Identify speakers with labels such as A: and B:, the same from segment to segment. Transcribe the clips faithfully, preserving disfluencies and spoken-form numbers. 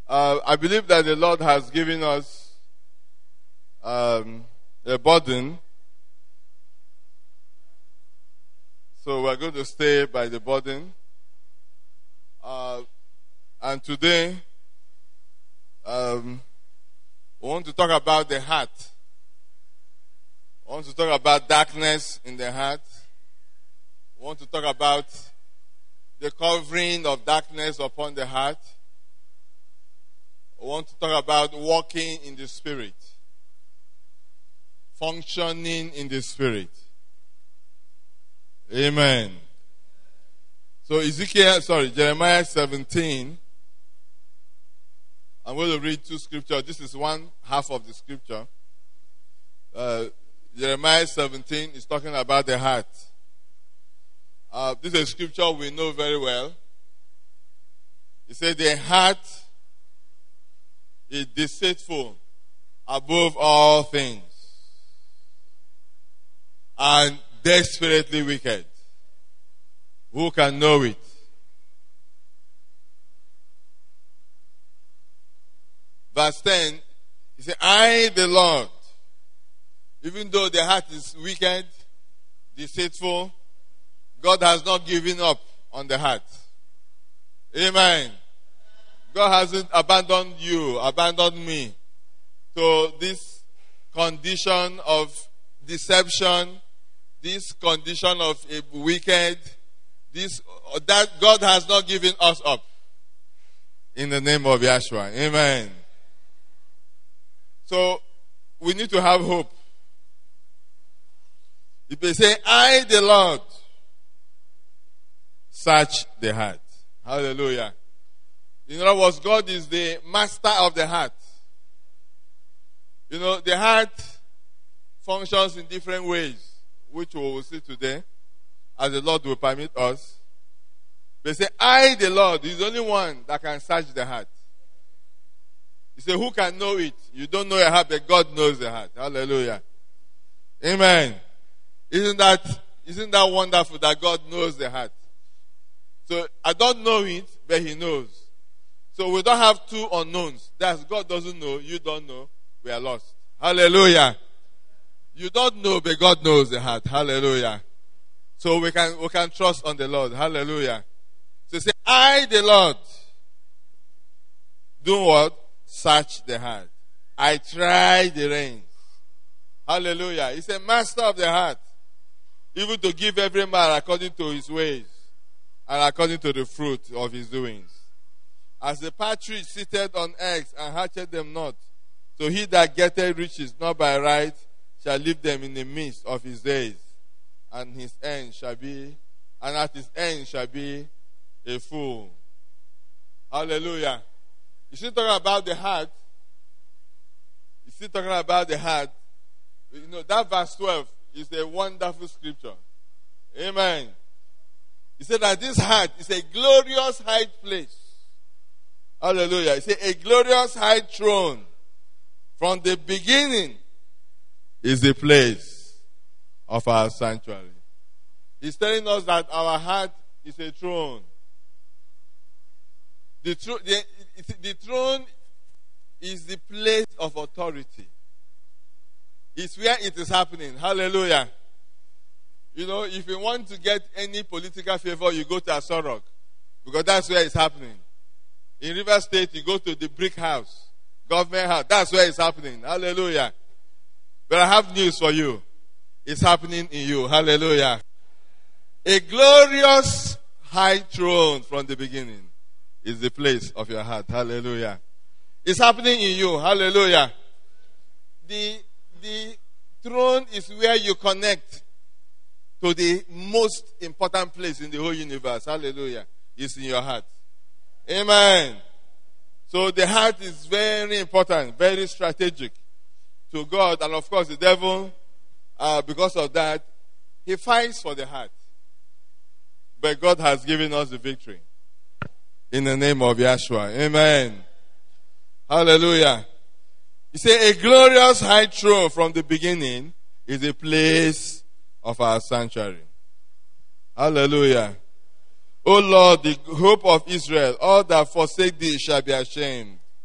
A: Uh, I believe that the Lord has given us um, a burden. So we're going to stay by the burden. Uh, and today, um, we want to talk about the heart. We want to talk about darkness in the heart. We want to talk about the covering of darkness upon the heart. We want to talk about walking in the Spirit. Functioning in the Spirit. Amen. So Ezekiel, sorry, Jeremiah seventeen. I'm going to read two scriptures. This is one half of the scripture. Uh, Jeremiah seventeen is talking about the heart. Uh, this is a scripture we know very well. It says the heart is deceitful above all things and desperately wicked. Who can know it? Verse ten, he said, I, the Lord, even though the heart is wicked, deceitful, God has not given up on the heart. Amen. God hasn't abandoned you, abandoned me to this condition of deception, this condition of a wicked, this that God has not given us up. In the name of Yeshua. Amen. So we need to have hope. If they say, I, the Lord, search the heart. Hallelujah. In other words, God is the master of the heart. You know, the heart functions in different ways, which we will see today, as the Lord will permit us. They say, I, the Lord, is the only one that can search the heart. You say, who can know it? You don't know your heart, but God knows the heart. Hallelujah. Amen. Isn't that, isn't that wonderful that God knows the heart? So I don't know it, but He knows. So we don't have two unknowns. That's God doesn't know, you don't know, we are lost. Hallelujah. You don't know, but God knows the heart. Hallelujah. So we can we can trust on the Lord. Hallelujah. So say, I, the Lord, do what? Search the heart. I try the reins. Hallelujah. He's a master of the heart. Even to give every man according to his ways and according to the fruit of his doings. As the partridge sitteth on eggs and hatcheth them not, so he that getteth riches not by right shall leave them in the midst of his days, and his end shall be, and at his end shall be a fool. Hallelujah. You see, talking about the heart. You see, talking about the heart. You know, that verse twelve is a wonderful scripture. Amen. He said that this heart is a glorious high place. Hallelujah. He said a glorious high throne. From the beginning is the place of our sanctuary. He's telling us that our heart is a throne. The, tro- the, the throne is the place of authority. It's where it is happening. Hallelujah. You know, if you want to get any political favor, you go to Asorok, because that's where it's happening. In River State, you go to the brick house, government house. That's where it's happening. Hallelujah. But I have news for you. It's happening in you. Hallelujah. A glorious high throne from the beginning is the place of your heart. Hallelujah. It's happening in you. Hallelujah. The, the throne is where you connect to the most important place in the whole universe. Hallelujah. It's in your heart. Amen. So the heart is very important, very strategic to God. And of course the devil, uh, because of that, he fights for the heart. But God has given us the victory. In the name of Yeshua. Amen. Hallelujah. He said, a glorious high throne from the beginning is a place of our sanctuary. Hallelujah. O Lord, the hope of Israel, all that forsake thee shall be ashamed.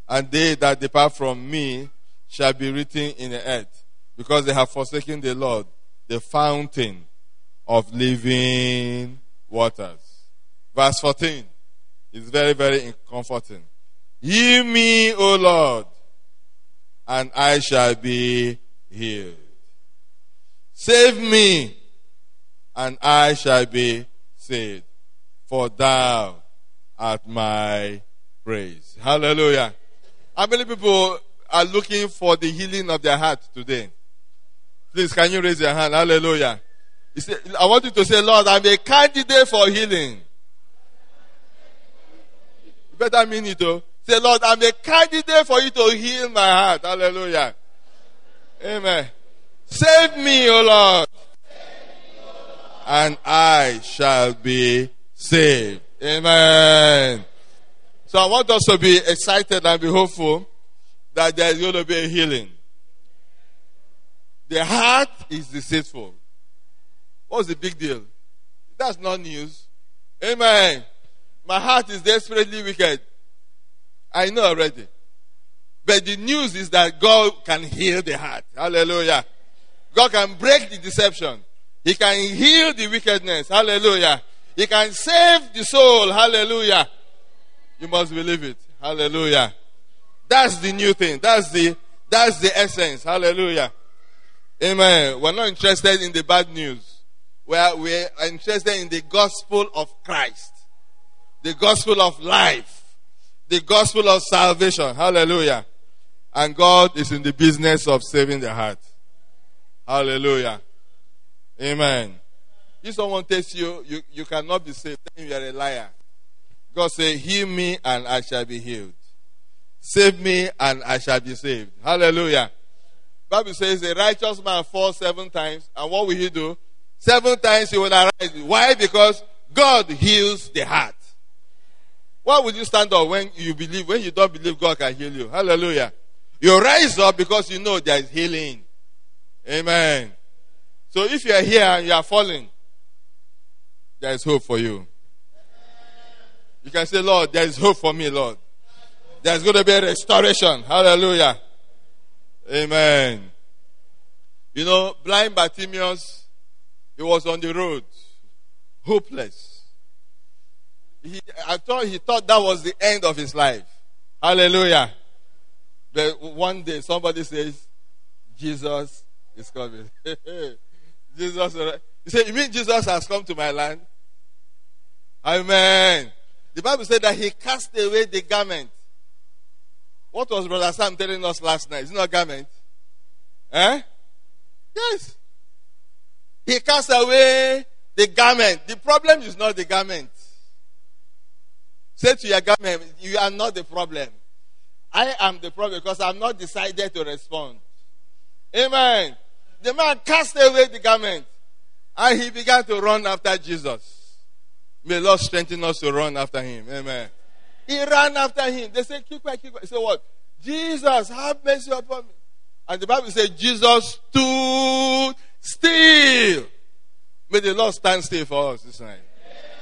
A: and they that depart from me shall be written in the earth, because they have forsaken the Lord, the fountain of living waters. Verse fourteen is very, very comforting. Heal me, O Lord, and I shall be healed. Save me, and I shall be saved, for thou art my praise. Hallelujah. How many people are looking for the healing of their heart today? Please, can you raise your hand? Hallelujah. You say, I want you to say, Lord, I'm a candidate for healing. You better mean it, though. Say, Lord, I'm a candidate for you to heal my heart. Hallelujah. Amen. Save me, O Lord, and I shall be saved. Amen. So I want us to be excited and be hopeful that there is going to be a healing. The heart is deceitful. What's the big deal? That's not news. Amen. My heart is desperately wicked. I know already. But the news is that God can heal the heart. Hallelujah. God can break the deception. He can heal the wickedness. Hallelujah. He can save the soul. Hallelujah. You must believe it. Hallelujah. That's the new thing. That's the that's the essence. Hallelujah. Amen. We're not interested in the bad news. We're, we're interested in the gospel of Christ. The gospel of life. The gospel of salvation. Hallelujah. And God is in the business of saving the heart. Hallelujah. Amen. If someone tells you, you, you cannot be saved, then you are a liar. God said, heal me and I shall be healed. Save me and I shall be saved. Hallelujah. Bible says the righteous man falls seven times. And what will he do? Seven times he will arise. Why? Because God heals the heart. Why would you stand up when you believe, when you don't believe God can heal you? Hallelujah. You rise up because you know there is healing. Amen. So if you are here and you are falling, there is hope for you. You can say, Lord, there is hope for me, Lord. There is going to be a restoration. Hallelujah. Amen. You know, blind Bartimaeus, he was on the road, hopeless. He, I thought he thought that was the end of his life. Hallelujah. But one day somebody says, Jesus is coming. Jesus, you say, you mean Jesus has come to my land? Amen. The Bible said that he cast away the garment. What was Brother Sam telling us last night? It's not a garment. Eh? Yes. He cast away the garment. The problem is not the garment. Say to your garment, you are not the problem. I am the problem because I'm not decided to respond. Amen. The man cast away the garment and he began to run after Jesus. May the Lord strengthen us to run after him. Amen. He ran after him. They say, keep quiet, keep quiet. He said, what? Jesus, have mercy upon me. And the Bible says, Jesus stood still. May the Lord stand still for us this night.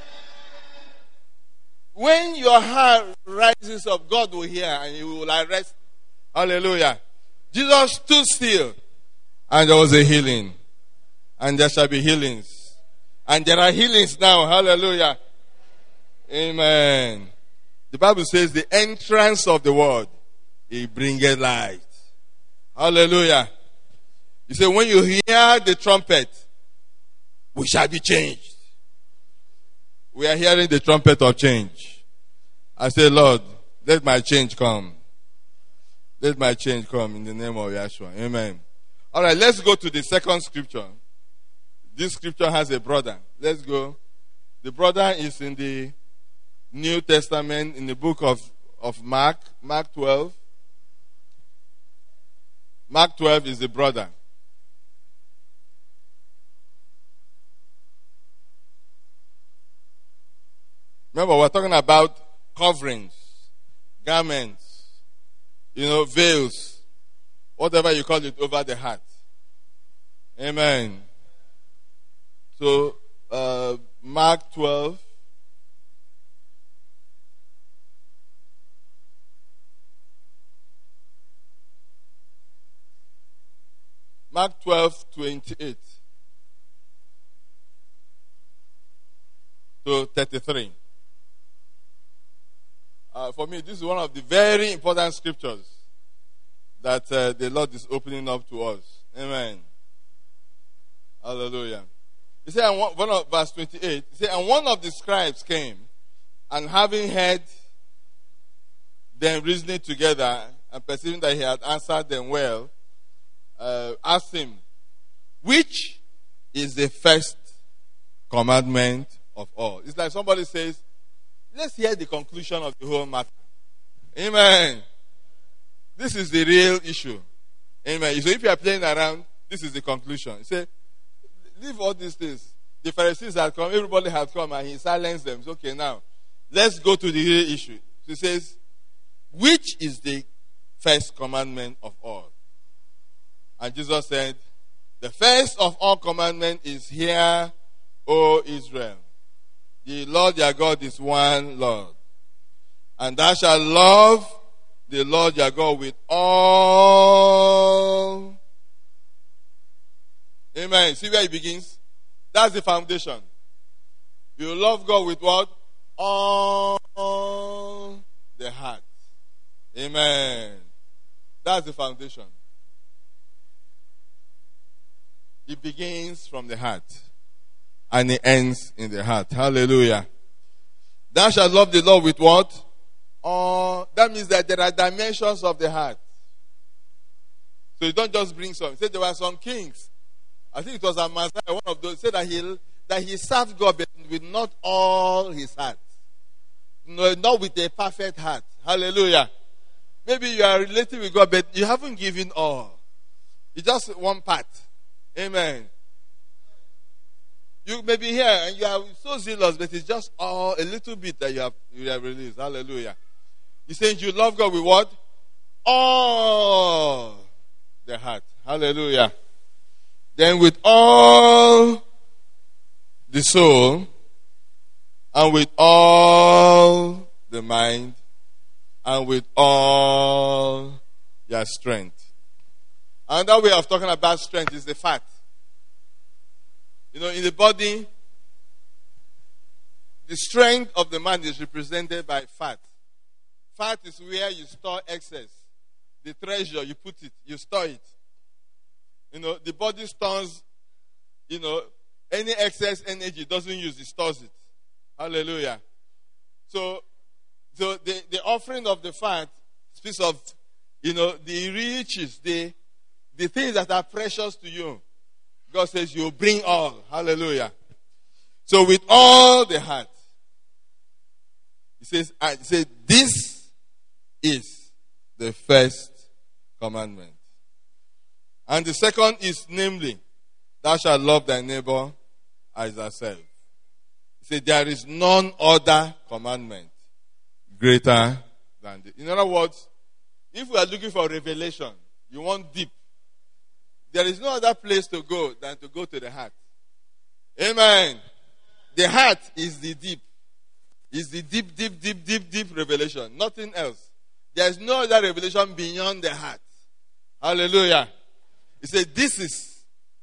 A: When your heart rises up, God will hear and he will arrest. Hallelujah. Jesus stood still and there was a healing. And there shall be healings. And there are healings now. Hallelujah. Amen. The Bible says the entrance of the word, it bringeth light. Hallelujah. You say when you hear the trumpet, we shall be changed. We are hearing the trumpet of change. I say, Lord, let my change come. Let my change come in the name of Yeshua. Amen. All right, let's go to the second scripture. This scripture has a brother. Let's go. The brother is in the New Testament, in the book of, of Mark, Mark twelve. Mark twelve is the brother. Remember, we're talking about coverings, garments, you know, veils, whatever you call it, over the heart. Amen. So, uh, Mark twelve. Mark twelve, twenty-eight to thirty-three. Uh, for me, this is one of the very important scriptures that uh, the Lord is opening up to us. Amen. Hallelujah. He said, and one, one of, verse twenty-eight, he said, and one of the scribes came, and having heard them reasoning together, and perceiving that he had answered them well, uh, asked him, which is the first commandment of all? It's like somebody says, let's hear the conclusion of the whole matter. Amen. This is the real issue. Amen. So if you are playing around, this is the conclusion. He said, leave all these things. The Pharisees had come, everybody had come, and he silenced them. So, okay, now, let's go to the real issue. So he says, which is the first commandment of all? And Jesus said, the first of all commandments is, hear, O Israel. The Lord your God is one Lord. And thou shalt love the Lord your God with all. Amen. See where it begins? That's the foundation. You love God with what? All the heart. Amen. That's the foundation. It begins from the heart. And it ends in the heart. Hallelujah. Thou shalt love the Lord with what? All. That means that there are dimensions of the heart. So you don't just bring some. Say there were some kings. I think it was Amaziah, one of those, said that he, that he served God with not all his heart. No, not with a perfect heart. Hallelujah. Maybe you are related with God, but you haven't given all. It's just one part. Amen. You may be here and you are so zealous, but it's just all a little bit that you have you have released. Hallelujah. He says you love God with what? All the heart. Hallelujah. Then with all the soul, and with all the mind, and with all your strength. Another way of talking about strength is the fat. You know, in the body, the strength of the man is represented by fat. Fat is where you store excess. The treasure, you put it, you store it. You know, the body stores, you know, any excess energy it doesn't use, it stores it. Hallelujah. So, so the, the offering of the fat speaks of, you know, the riches, the, the things that are precious to you. God says you bring all. Hallelujah. So with all the heart. He says, I said, this is the first commandment. And the second is namely, thou shalt love thy neighbor as thyself. He said, there is none other commandment greater than this. In other words, if we are looking for revelation, you want deep, there is no other place to go than to go to the heart. Amen. The heart is the deep. Is the deep, deep, deep, deep, deep revelation. Nothing else. There is no other revelation beyond the heart. Hallelujah. He said, this is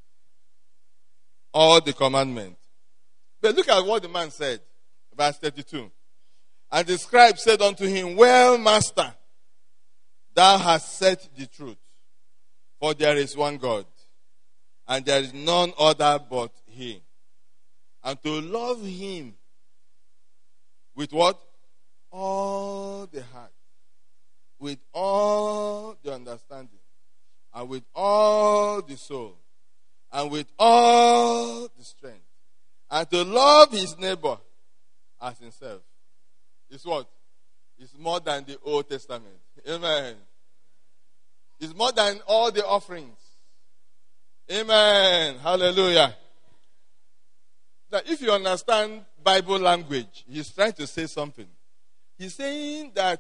A: all the commandment. But look at what the man said. Verse thirty-two. And the scribe said unto him, well, master, thou hast said the truth. For there is one God, and there is none other but he. And to love him with what? All the heart, with all the understanding, and with all the soul, and with all the strength, and to love his neighbor as himself. Is what? It's more than the Old Testament. Amen. It's more than all the offerings. Amen. Hallelujah. Now, if you understand Bible language, he's trying to say something. He's saying that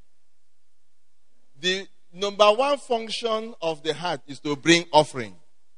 A: the number one function of the heart is to bring offering.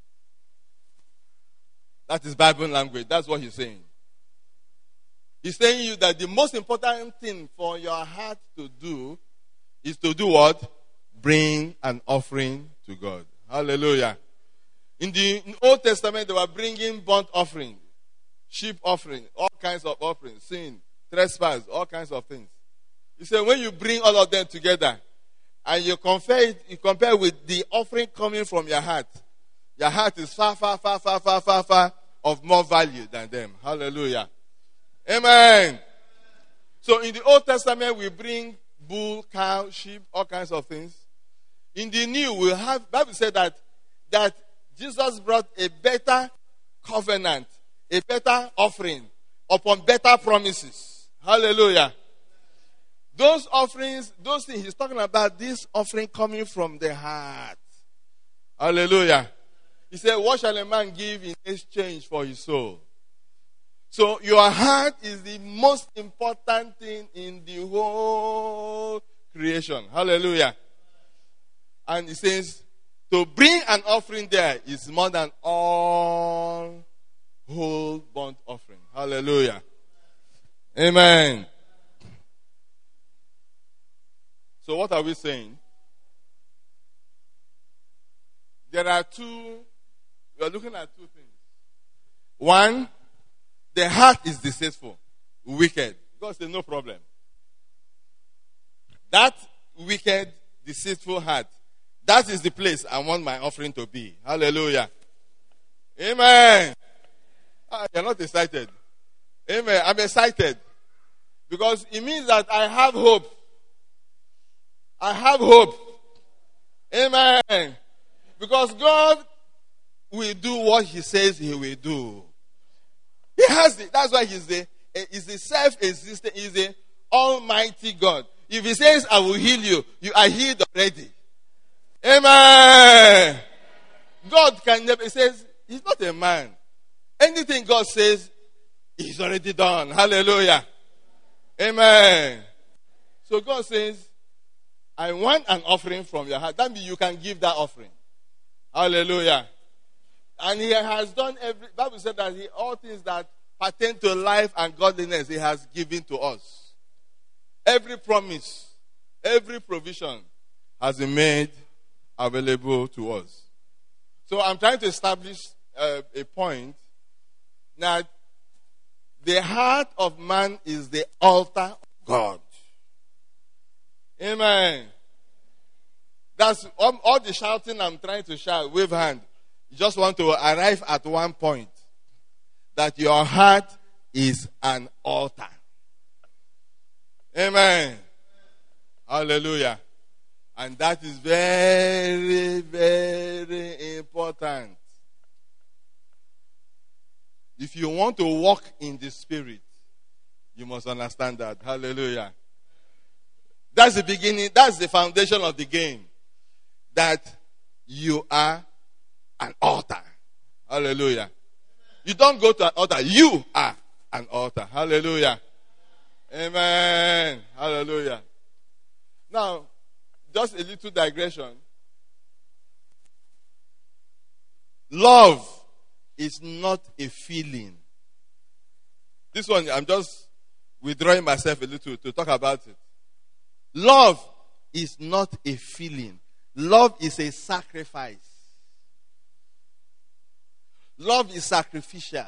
A: That is Bible language. That's what he's saying. He's saying you that the most important thing for your heart to do is to do what? Bring an offering to God. Hallelujah. In the Old Testament, they were bringing burnt offering, sheep offering, all kinds of offerings, sin, trespass, all kinds of things. He said, when you bring all of them together and you compare it, you compare with the offering coming from your heart, your heart is far, far, far, far, far, far, far of more value than them. Hallelujah. Amen. So in the Old Testament, we bring bull, cow, sheep, all kinds of things. In the New, we have, Bible said that, that Jesus brought a better covenant, a better offering upon better promises. Hallelujah. Those offerings, those things he's talking about, this offering coming from the heart. Hallelujah. He said, what shall a man give in exchange for his soul? So your heart is the most important thing in the whole creation. Hallelujah. And he says, to bring an offering there is more than all whole burnt offering. Hallelujah. Amen. So what are we saying? There are two, we are looking at two things. One, the heart is deceitful, wicked. God said, no problem. That wicked, deceitful heart, that is the place I want my offering to be. Hallelujah. Amen. Ah, you're not excited. Amen. I'm excited. Because it means that I have hope. I have hope. Amen. Because God will do what he says he will do. He has the, that's why he's the, he's the self-existent, he's the almighty God. If he says, I will heal you, you are healed already. Amen. God can never, he says, he's not a man. Anything God says, he's already done. Hallelujah. Amen. So God says, I want an offering from your heart. That means you can give that offering. Hallelujah. And he has done every, Bible said that he, all things that pertain to life and godliness, he has given to us. Every promise, every provision has been made available to us. So I'm trying to establish uh, a point that the heart of man is the altar of God. Amen. That's all, all the shouting I'm trying to shout, wave hand. You just want to arrive at one point. That your heart is an altar. Amen. Hallelujah. And that is very, very important. If you want to walk in the Spirit, you must understand that. Hallelujah. That's the beginning, that's the foundation of the game. That you are an altar. Hallelujah. You don't go to an altar, you are an altar. Hallelujah. Amen. Hallelujah. Now, just a little digression. Love is not a feeling. This one, I'm just withdrawing myself a little to talk about it. Love is not a feeling. Love is a sacrifice. Love is sacrificial.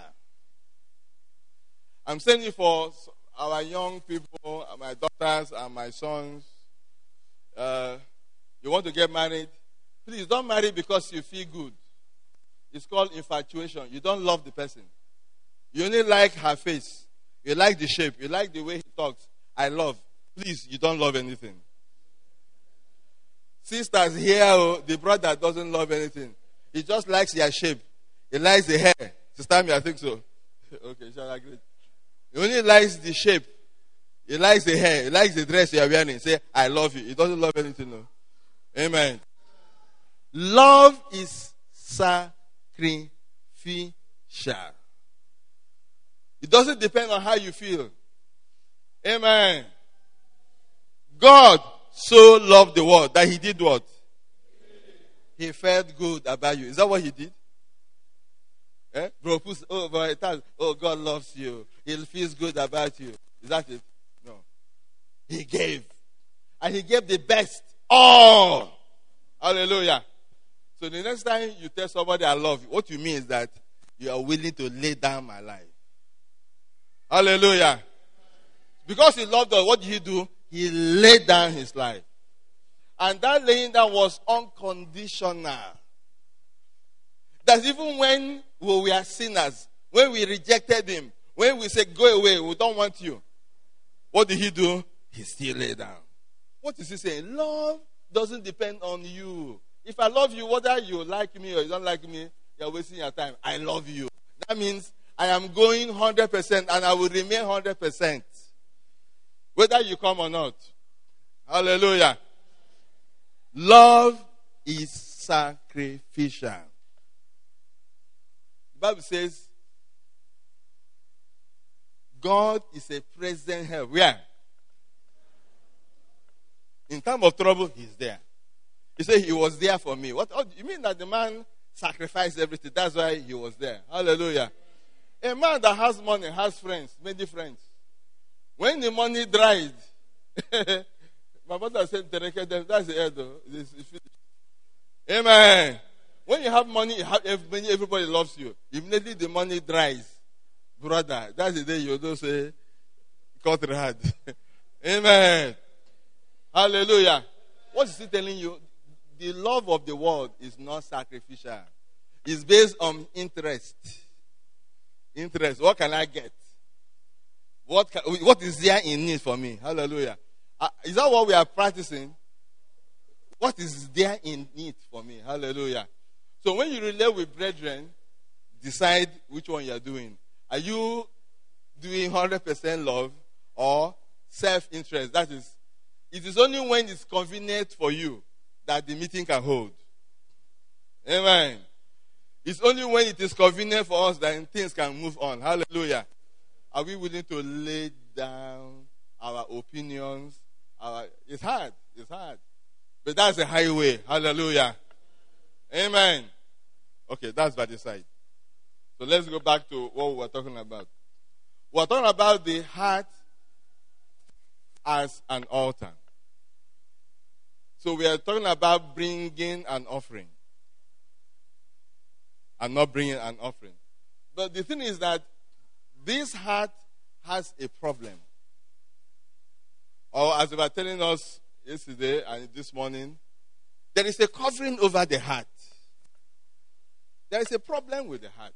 A: I'm saying it for our young people, my daughters and my sons. Uh, you want to get married? Please don't marry because you feel good. It's called infatuation. You don't love the person. You only like her face. You like the shape. You like the way he talks. I love. Please, you don't love anything. Sisters here, oh, the brother doesn't love anything. He just likes your shape. He likes the hair. Sister me, I think so. Okay, shall I agree? He only likes the shape. He likes the hair. He likes the dress you are wearing. Say, I love you. He doesn't love anything, no. Amen. Love is sacrificial. It doesn't depend on how you feel. Amen. God so loved the world that he did what? He felt good about you. Is that what he did? Eh? Bro, oh, boy, oh, God loves you. He feels good about you. Is that it? No. He gave. And he gave the best. All. Hallelujah. So the next time you tell somebody I love you, what you mean is that you are willing to lay down my life. Hallelujah. Because he loved us, what did he do? He laid down his life. And that laying down was unconditional. That even when we were sinners, when we rejected him, when we said, go away, we don't want you, what did he do? He still laid down. What is he saying? Love doesn't depend on you. If I love you, whether you like me or you don't like me, you're wasting your time. I love you. That means I am going one hundred percent and I will remain one hundred percent. Whether you come or not. Hallelujah. Love is sacrificial. The Bible says, God is a present help. Where? In time of trouble, he's there. He said he was there for me. What? Oh, you mean that the man sacrificed everything? That's why he was there. Hallelujah. A man that has money has friends, many friends. When the money dried, my mother said, that's the end. It's finished. Amen. When you have money, everybody loves you. Immediately the money dries. Brother, that's the day you don't say, cut it hard. Amen. Hallelujah. What is he telling you? The love of the world is not sacrificial. It's based on interest. Interest. What can I get? What can, what is there in need for me? Hallelujah. Uh, is that what we are practicing? What is there in need for me? Hallelujah. So when you relate with brethren, decide which one you are doing. Are you doing one hundred percent love or self-interest? That is, it is only when it's convenient for you that the meeting can hold. Amen. It's only when it is convenient for us that things can move on. Hallelujah. Are we willing to lay down our opinions? Our, it's hard. It's hard. But that's the highway. Hallelujah. Amen. Okay, that's by the side. So let's go back to what we were talking about. We were talking about the heart as an altar. So we are talking about bringing an offering. And not bringing an offering. But the thing is that this heart has a problem. Or as they were telling us yesterday and this morning, there is a covering over the heart. There is a problem with the heart.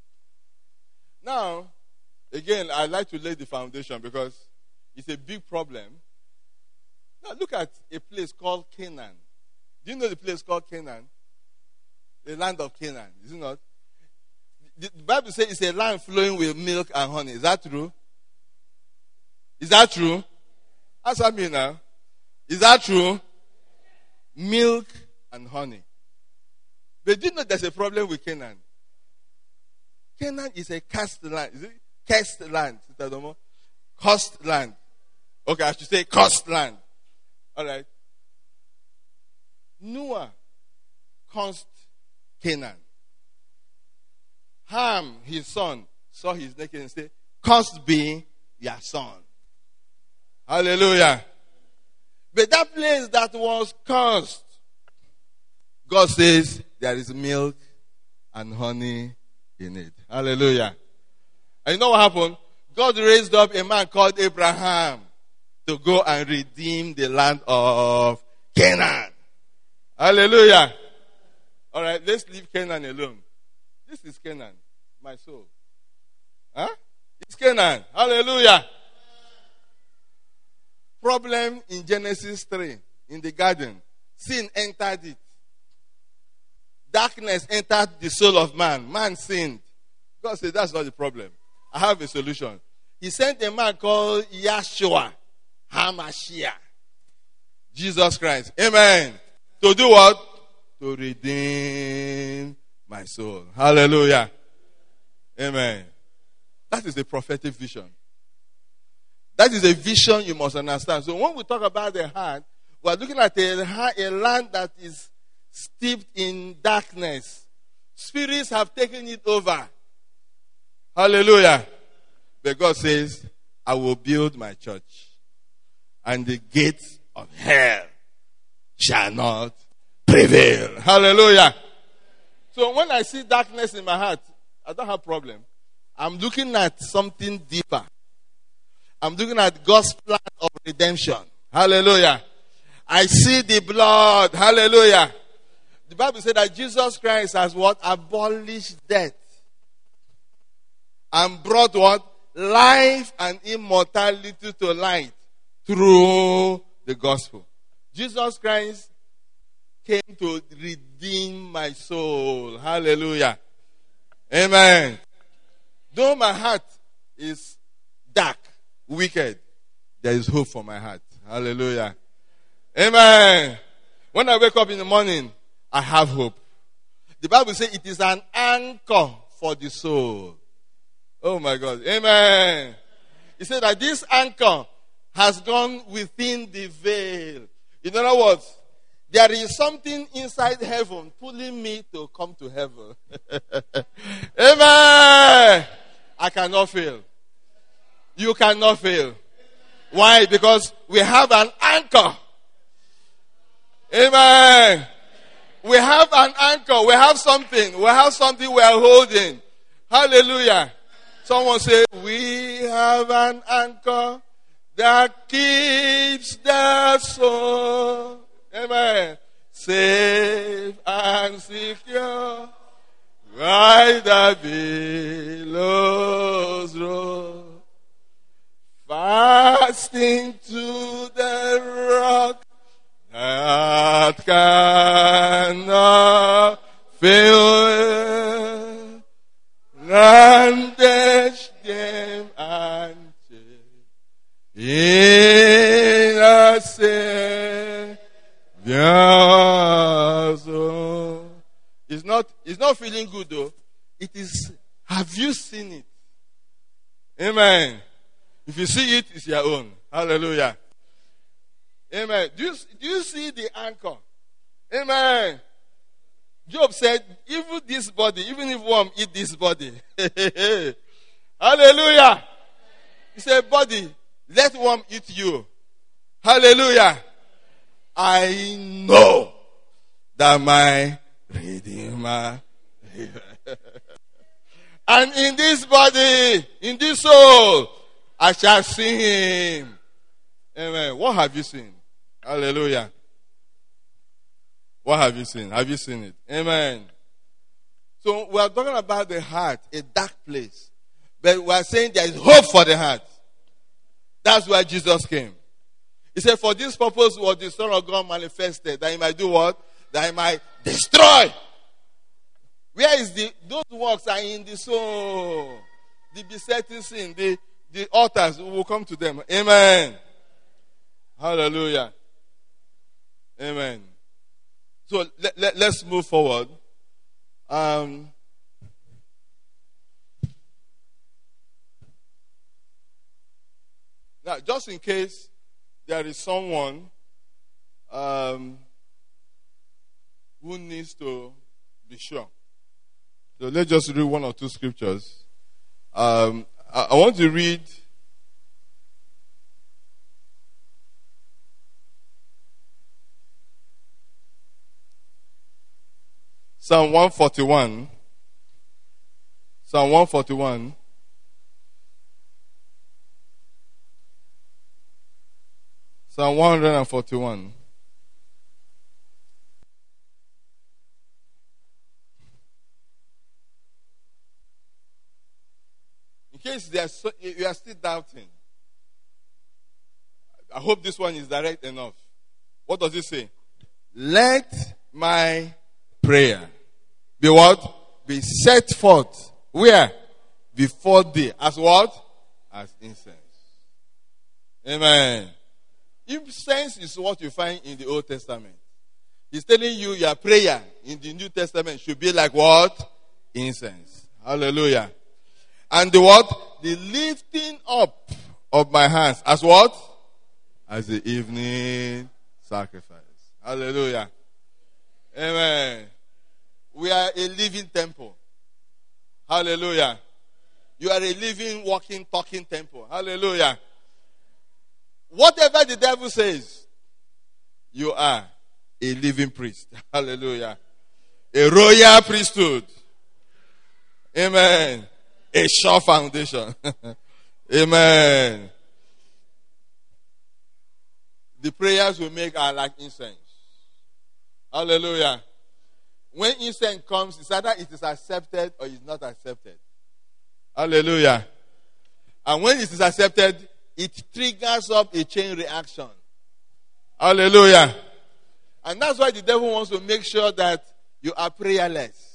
A: Now, again, I like to lay the foundation because it's a big problem. Now, look at a place called Canaan. Do you know the place called Canaan? The land of Canaan, is it not? The Bible says it's a land flowing with milk and honey. Is that true? Is that true? Answer me now. Is that true? Milk and honey. But do you know there's a problem with Canaan? Canaan is a cursed land. Is it? Cursed land. Cursed land. Okay, I should say cursed land. All right. Noah cursed Canaan. Ham, his son, saw his naked and said, cursed be your son. Hallelujah. But that place that was cursed, God says there is milk and honey in it. Hallelujah. And you know what happened? God raised up a man called Abraham to go and redeem the land of Canaan. Hallelujah. All right, let's leave Canaan alone. This is Canaan, my soul. Huh? It's Canaan. Hallelujah. Problem in Genesis three, in the garden. Sin entered it. Darkness entered the soul of man. Man sinned. God said, that's not the problem. I have a solution. He sent a man called Yeshua HaMashiach. Jesus Christ. Amen. To do what? To redeem my soul. Hallelujah. Amen. That is the prophetic vision. That is a vision you must understand. So when we talk about the heart, we are looking at a, a land that is steeped in darkness. Spirits have taken it over. Hallelujah. But God says, I will build my church, and the gates of hell shall not prevail. Hallelujah. So when I see darkness in my heart, I don't have problem. I'm looking at something deeper. I'm looking at God's plan of redemption. Hallelujah. I see the blood. Hallelujah. The Bible said that Jesus Christ has what? Abolished death. And brought what? Life and immortality to light through the gospel. Jesus Christ came to redeem my soul. Hallelujah. Amen. Though my heart is dark, wicked, there is hope for my heart. Hallelujah. Amen. When I wake up in the morning, I have hope. The Bible says it is an anchor for the soul. Oh my God. Amen. It said that this anchor has gone within the veil. In other words, there is something inside heaven pulling me to come to heaven. Amen. I cannot fail. You cannot fail. Why? Because we have an anchor. Amen. We have an anchor. We have something. We have something we are holding. Hallelujah. Someone say, we have an anchor that keeps the soul. Amen. Safe and secure. Right the billows roll. Fasting to the rock that cannot fail. Bandage them and chain in a Savior's own. It's not, it's not feeling good though. It is, have you seen it? Amen. If you see it, it's your own. Hallelujah. Amen. Do you, do you see the anchor? Amen. Job said, even this body, even if worm eat this body. Hallelujah. He said, body, let worm eat you. Hallelujah. I know that my Redeemer. And in this body, in this soul, I shall see him. Amen. What have you seen? Hallelujah. What have you seen? Have you seen it? Amen. So we are talking about the heart, a dark place. But we are saying there is hope for the heart. That's why Jesus came. He said, for this purpose was the Son of God manifested, that he might do what? That he might destroy. Where is the, those works are in the soul. The besetting sin, the, the altars, we will come to them. Amen. Hallelujah. Amen. So let, let, let's move forward. Um, now, just in case there is someone um, who needs to be sure. So let's just read one or two scriptures. Um, I, I want to read Psalm one forty-one. Psalm one forty-one. Psalm one forty-one. In case they are so, you are still doubting, I hope this one is direct enough. What does it say? Let my prayer be what? Be set forth. Where? Before thee. As what? As incense. Amen. Incense is what you find in the Old Testament. He's telling you your prayer in the New Testament should be like what? Incense. Hallelujah. And the what? The lifting up of my hands. As what? As the evening sacrifice. Hallelujah. Amen. We are a living temple. Hallelujah. You are a living, walking, talking temple. Hallelujah. Whatever the devil says, you are a living priest. Hallelujah. A royal priesthood. Amen. A sure foundation. Amen. The prayers we make are like incense. Hallelujah. When incense comes, it's either it is accepted or it's not accepted. Hallelujah. And when it is accepted, it triggers up a chain reaction. Hallelujah. And that's why the devil wants to make sure that you are prayerless.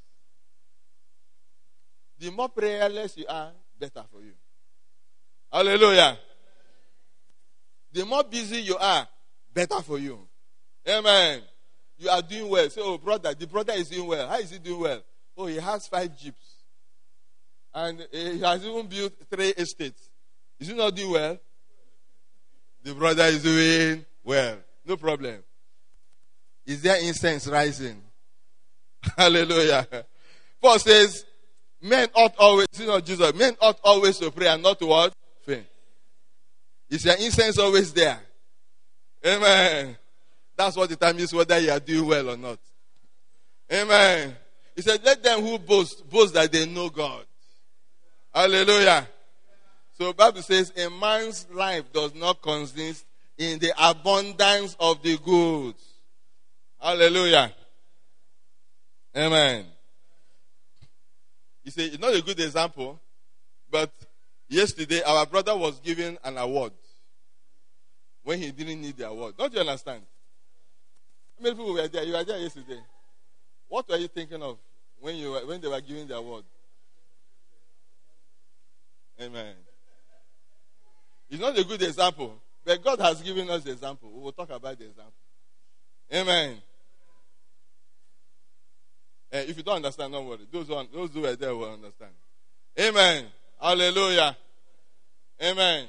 A: The more prayerless you are, better for you. Hallelujah. The more busy you are, better for you. Amen. You are doing well. Say, oh, brother, the brother is doing well. How is he doing well? Oh, he has five jeeps. And he has even built three estates. Is he not doing well? The brother is doing well. No problem. Is there incense rising? Hallelujah. Paul says, men ought always, you know, Jesus, men ought always to pray and not to what? Faint. Is your incense always there? Amen. That's what determines whether you are doing well or not. Amen. He said, let them who boast, boast that they know God. Hallelujah. So the Bible says, a man's life does not consist in the abundance of the goods. Hallelujah. Amen. He said, it's not a good example, but yesterday our brother was given an award when he didn't need the award. Don't you understand? How many people were there? You were there yesterday. What were you thinking of when you were, when they were giving the award? Amen. It's not a good example, but God has given us the example. We will talk about the example. Amen. And if you don't understand, don't worry. Those who, those who were there will understand. Amen. Hallelujah. Amen.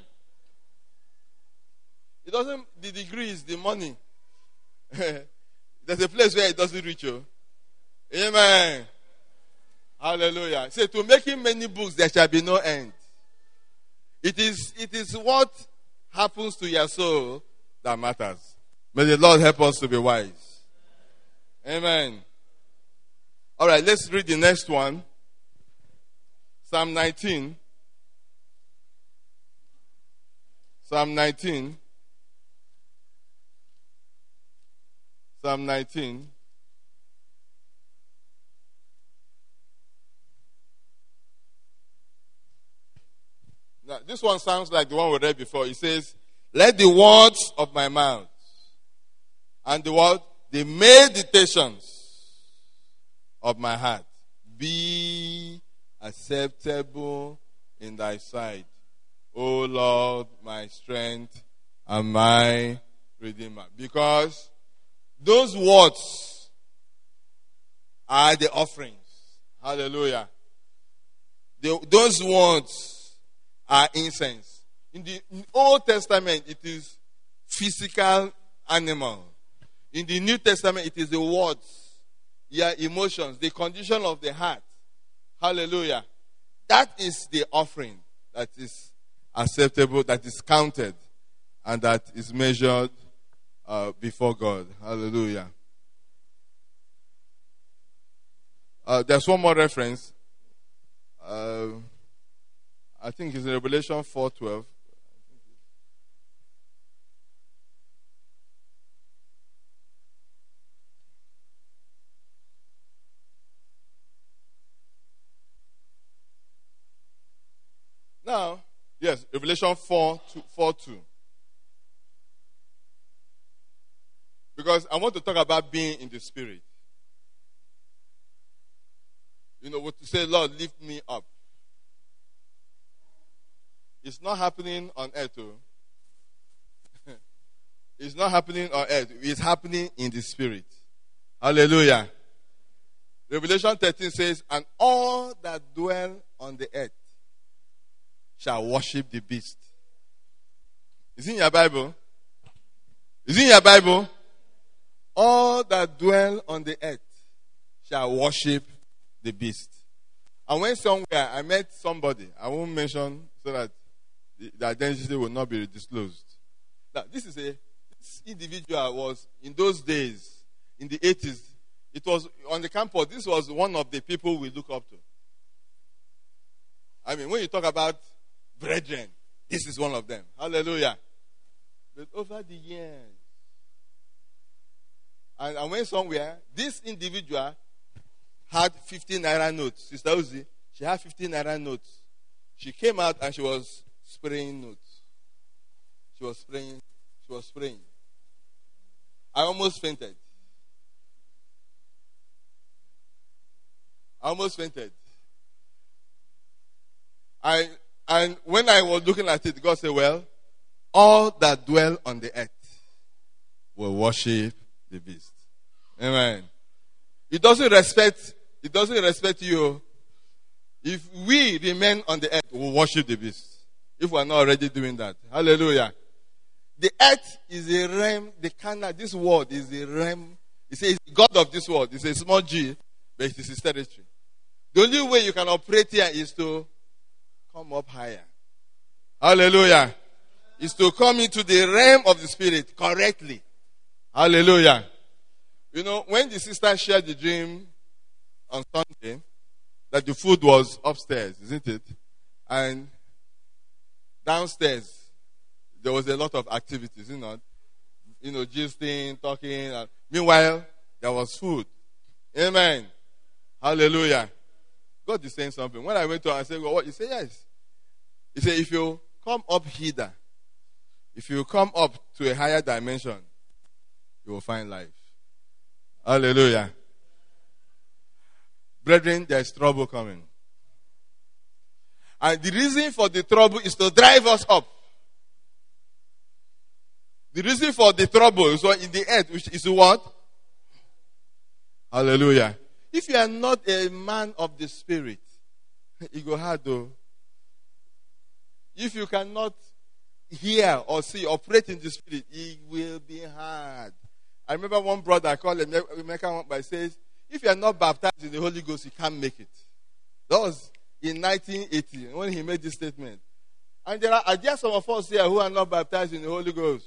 A: It doesn't, the degree is the money. There's a place where it doesn't reach you. Amen. Hallelujah. Say, to making many books, there shall be no end. It is, it is what happens to your soul that matters. May the Lord help us to be wise. Amen. All right, let's read the next one. Psalm nineteen. Psalm nineteen. Psalm nineteen. Now, this one sounds like the one we read before. It says, let the words of my mouth and the word, the meditations of my heart be acceptable in thy sight, O Lord, my strength and my redeemer. Because those words are the offerings. Hallelujah. The, those words are incense. In the Old Testament, it is physical animal. In the New Testament, it is the words, your emotions, the condition of the heart. Hallelujah. That is the offering that is acceptable, that is counted, and that is measured uh, before God. Hallelujah. Uh, there's one more reference. Uh, I think it's in Revelation four twelve. Now, yes, Revelation four two. Because I want to talk about being in the Spirit. You know, what to say, Lord, lift me up. It's not happening on earth. Oh. It's not happening on earth. It's happening in the Spirit. Hallelujah. Revelation thirteen says, and all that dwell on the earth shall worship the beast. Is it in your Bible? Is it in your Bible? All that dwell on the earth shall worship the beast. I went somewhere, I met somebody. I won't mention so that the, the identity will not be disclosed. Now, this is a this individual was in those days, in the eighties, It was on the campus. This was one of the people we look up to. I mean, when you talk about brethren, this is one of them. Hallelujah. But over the years, and I went somewhere, this individual had fifteen naira notes. Sister Uzi, she had fifteen naira notes. She came out and she was spraying notes. She was spraying. She was spraying. I almost fainted. I almost fainted. I and when I was looking at it, God said, well, all that dwell on the earth will worship the beast. Amen. It doesn't respect, it doesn't respect you. If we remain on the earth, we'll worship the beast. If we're not already doing that. Hallelujah. The earth is a realm, the canal, this world is a realm. It says God of this world. It's a small G, but it is his territory. The only way you can operate here is to come up higher. Hallelujah. Is to come into the realm of the spirit correctly. Hallelujah. You know, when the sister shared the dream on Sunday, that the food was upstairs, isn't it? And downstairs, there was a lot of activities, you know, you know, gisting, talking. And meanwhile, there was food. Amen. Hallelujah. God is saying something. When I went to her, I said, well, what? He said, yes. He said, if you come up hither, if you come up to a higher dimension, you will find life. Hallelujah. Brethren, there is trouble coming. And the reason for the trouble is to drive us up. The reason for the trouble is in the earth, which is what? Hallelujah. If you are not a man of the spirit, it go hard though. If you cannot hear or see, operate in the spirit, it will be hard. I remember one brother I called him, by says, if you are not baptized in the Holy Ghost, you can't make it. That was in nineteen eighty when he made this statement. And there are, are there some of us here who are not baptized in the Holy Ghost?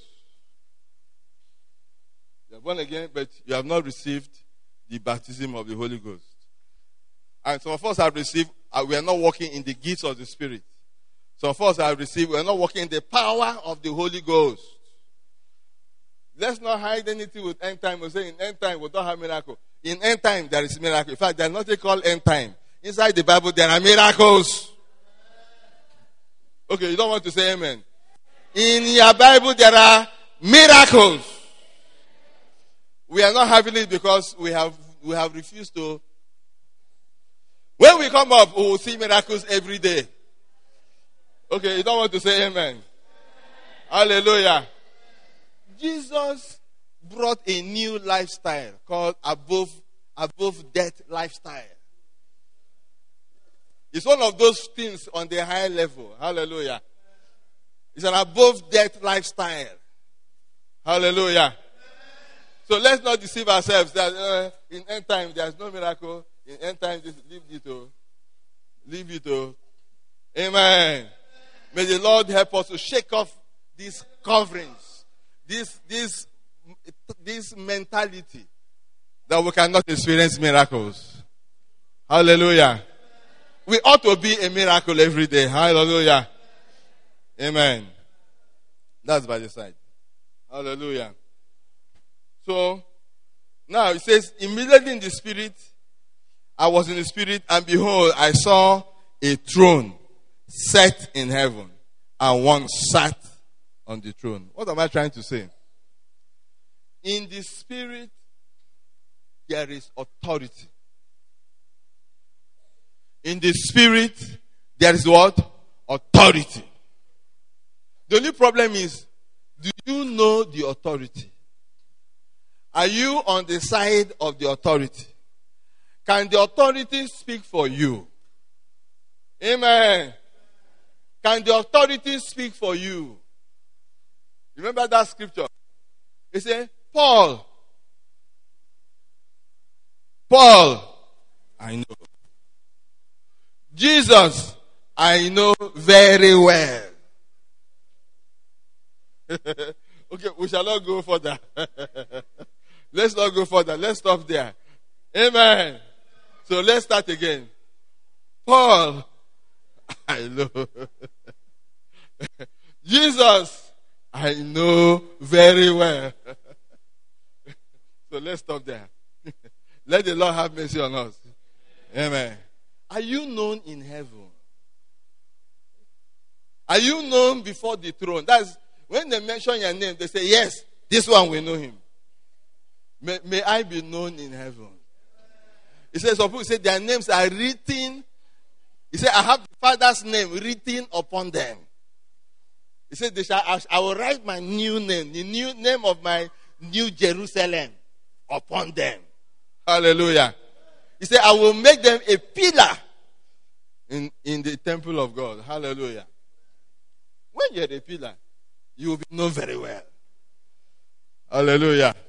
A: You are born again, but you have not received the baptism of the Holy Ghost. And some of us have received, uh, we are not walking in the gifts of the Spirit. Some of us have received, we are not walking in the power of the Holy Ghost. Let's not hide anything with end time. We say in end time we don't have miracle. In end time there is miracle. In fact, there is nothing called end time. Inside the Bible there are miracles. Okay, you don't want to say amen. In your Bible there are miracles. We are not having it because we have we have refused to. When we come up, we will see miracles every day. Okay, you don't want to say amen. Hallelujah. Jesus brought a new lifestyle called above above death lifestyle. It's one of those things on the high level. Hallelujah. It's an above death lifestyle. Hallelujah. So let's not deceive ourselves that uh, in end time there's no miracle. In end time, just leave it to. Leave it to. Amen. May the Lord help us to shake off these coverings, this this this mentality that we cannot experience miracles. Hallelujah. We ought to be a miracle every day. Hallelujah. Amen. That's by the side. Hallelujah. So, now it says, immediately in the spirit, I was in the spirit, and behold, I saw a throne set in heaven, and one sat on the throne. What am I trying to say? In the spirit, there is authority. In the spirit, there is what? Authority. The only problem is, do you know the authority? Are you on the side of the authority? Can the authority speak for you? Amen. Can the authority speak for you? Remember that scripture? It says, Paul. Paul, I know. Jesus, I know very well. Okay, we shall not go further. Let's not go further. Let's stop there. Amen. So let's start again. Paul, I know. Jesus, I know very well. So let's stop there. Let the Lord have mercy on us. Amen. Are you known in heaven? Are you known before the throne? That's when they mention your name, they say, yes, this one we know him. May, may I be known in heaven. He says, some people say their names are written. He said, I have the Father's name written upon them. He said, they shall, I will write my new name, the new name of my new Jerusalem upon them. Hallelujah. He said, I will make them a pillar in, in the temple of God. Hallelujah. When you're a pillar, you will be known very well. Hallelujah.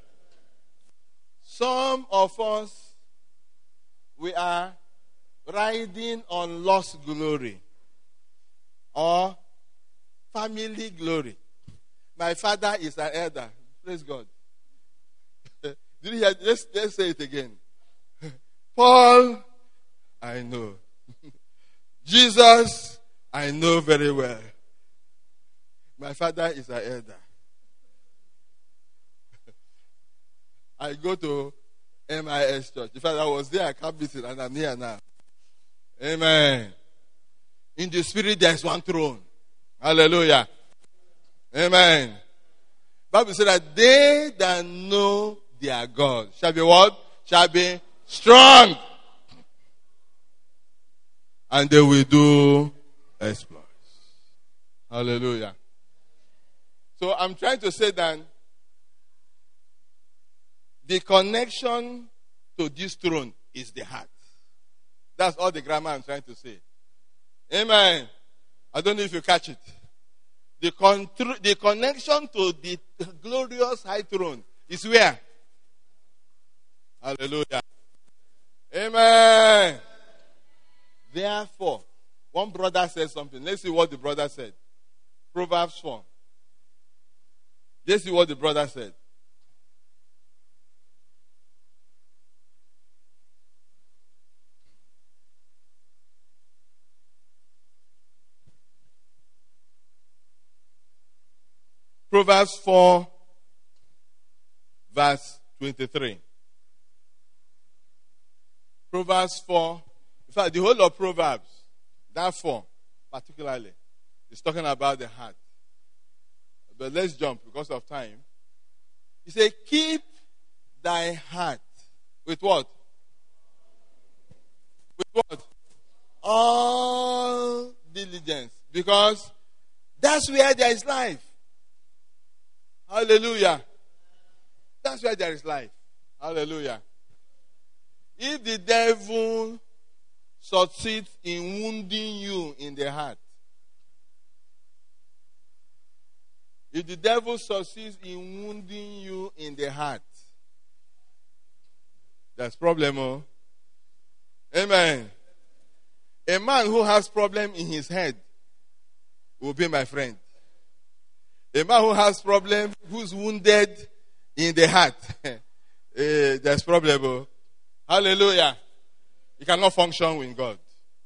A: Some of us, we are riding on lost glory or family glory. My father is an elder. Praise God. Did you hear? Let's, let's say it again. Paul, I know. Jesus, I know very well. My father is an elder. I go to M I S Church. In fact, I was there, I can't beat it, and I'm here now. Amen. In the spirit, there is one throne. Hallelujah. Amen. Bible says that they that know their God shall be what? Shall be strong. And they will do exploits. Hallelujah. So I'm trying to say that the connection to this throne is the heart. That's all the grammar I'm trying to say. Amen. I don't know if you catch it. The, contr- the connection to the glorious high throne is where? Hallelujah. Amen. Therefore, one brother said something. Let's see what the brother said. Proverbs four. Let's see what the brother said. Proverbs four, verse twenty-three. Proverbs four. In fact, the whole of Proverbs, that four, particularly, is talking about the heart. But let's jump because of time. He said, keep thy heart with what? With what? All diligence. Because that's where there is life. Hallelujah. That's where there is life. Hallelujah. If the devil succeeds in wounding you in the heart, if the devil succeeds in wounding you in the heart, that's problem. Oh. Amen. A man who has problem in his head will be my friend. A man who has problem, who's wounded in the heart, eh, there's problem. Oh. Hallelujah. You cannot function with God.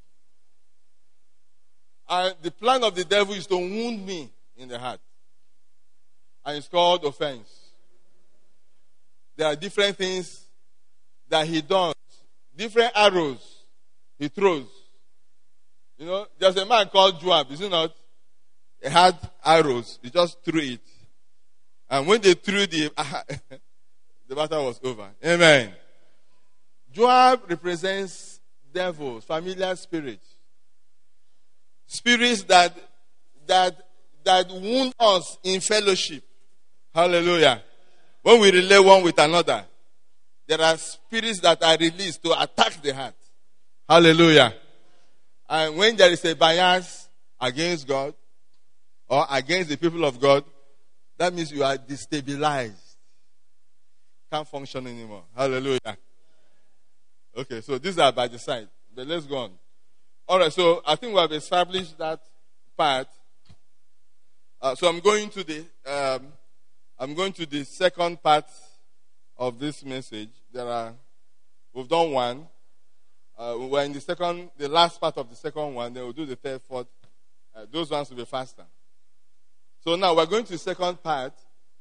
A: And the plan of the devil is to wound me in the heart. And it's called offense. There are different things that he does. Different arrows he throws. You know, there's a man called Joab, is it not? He had arrows. He just threw it. And when they threw the, the battle was over. Amen. Joab represents devils, familiar spirits. Spirits that, that, that wound us in fellowship. Hallelujah. When we relate one with another, there are spirits that are released to attack the heart. Hallelujah. And when there is a bias against God or against the people of God, that means you are destabilized. Can't function anymore. Hallelujah. Okay, so these are by the side. But let's go on. All right, so I think we have established that part. Uh, so I'm going to the um, I'm going to the second part of this message. There are We've done one. Uh, we're in the second, the last part of the second one. Then we'll do the third, fourth. Uh, those ones will be faster. So now we're going to the second part.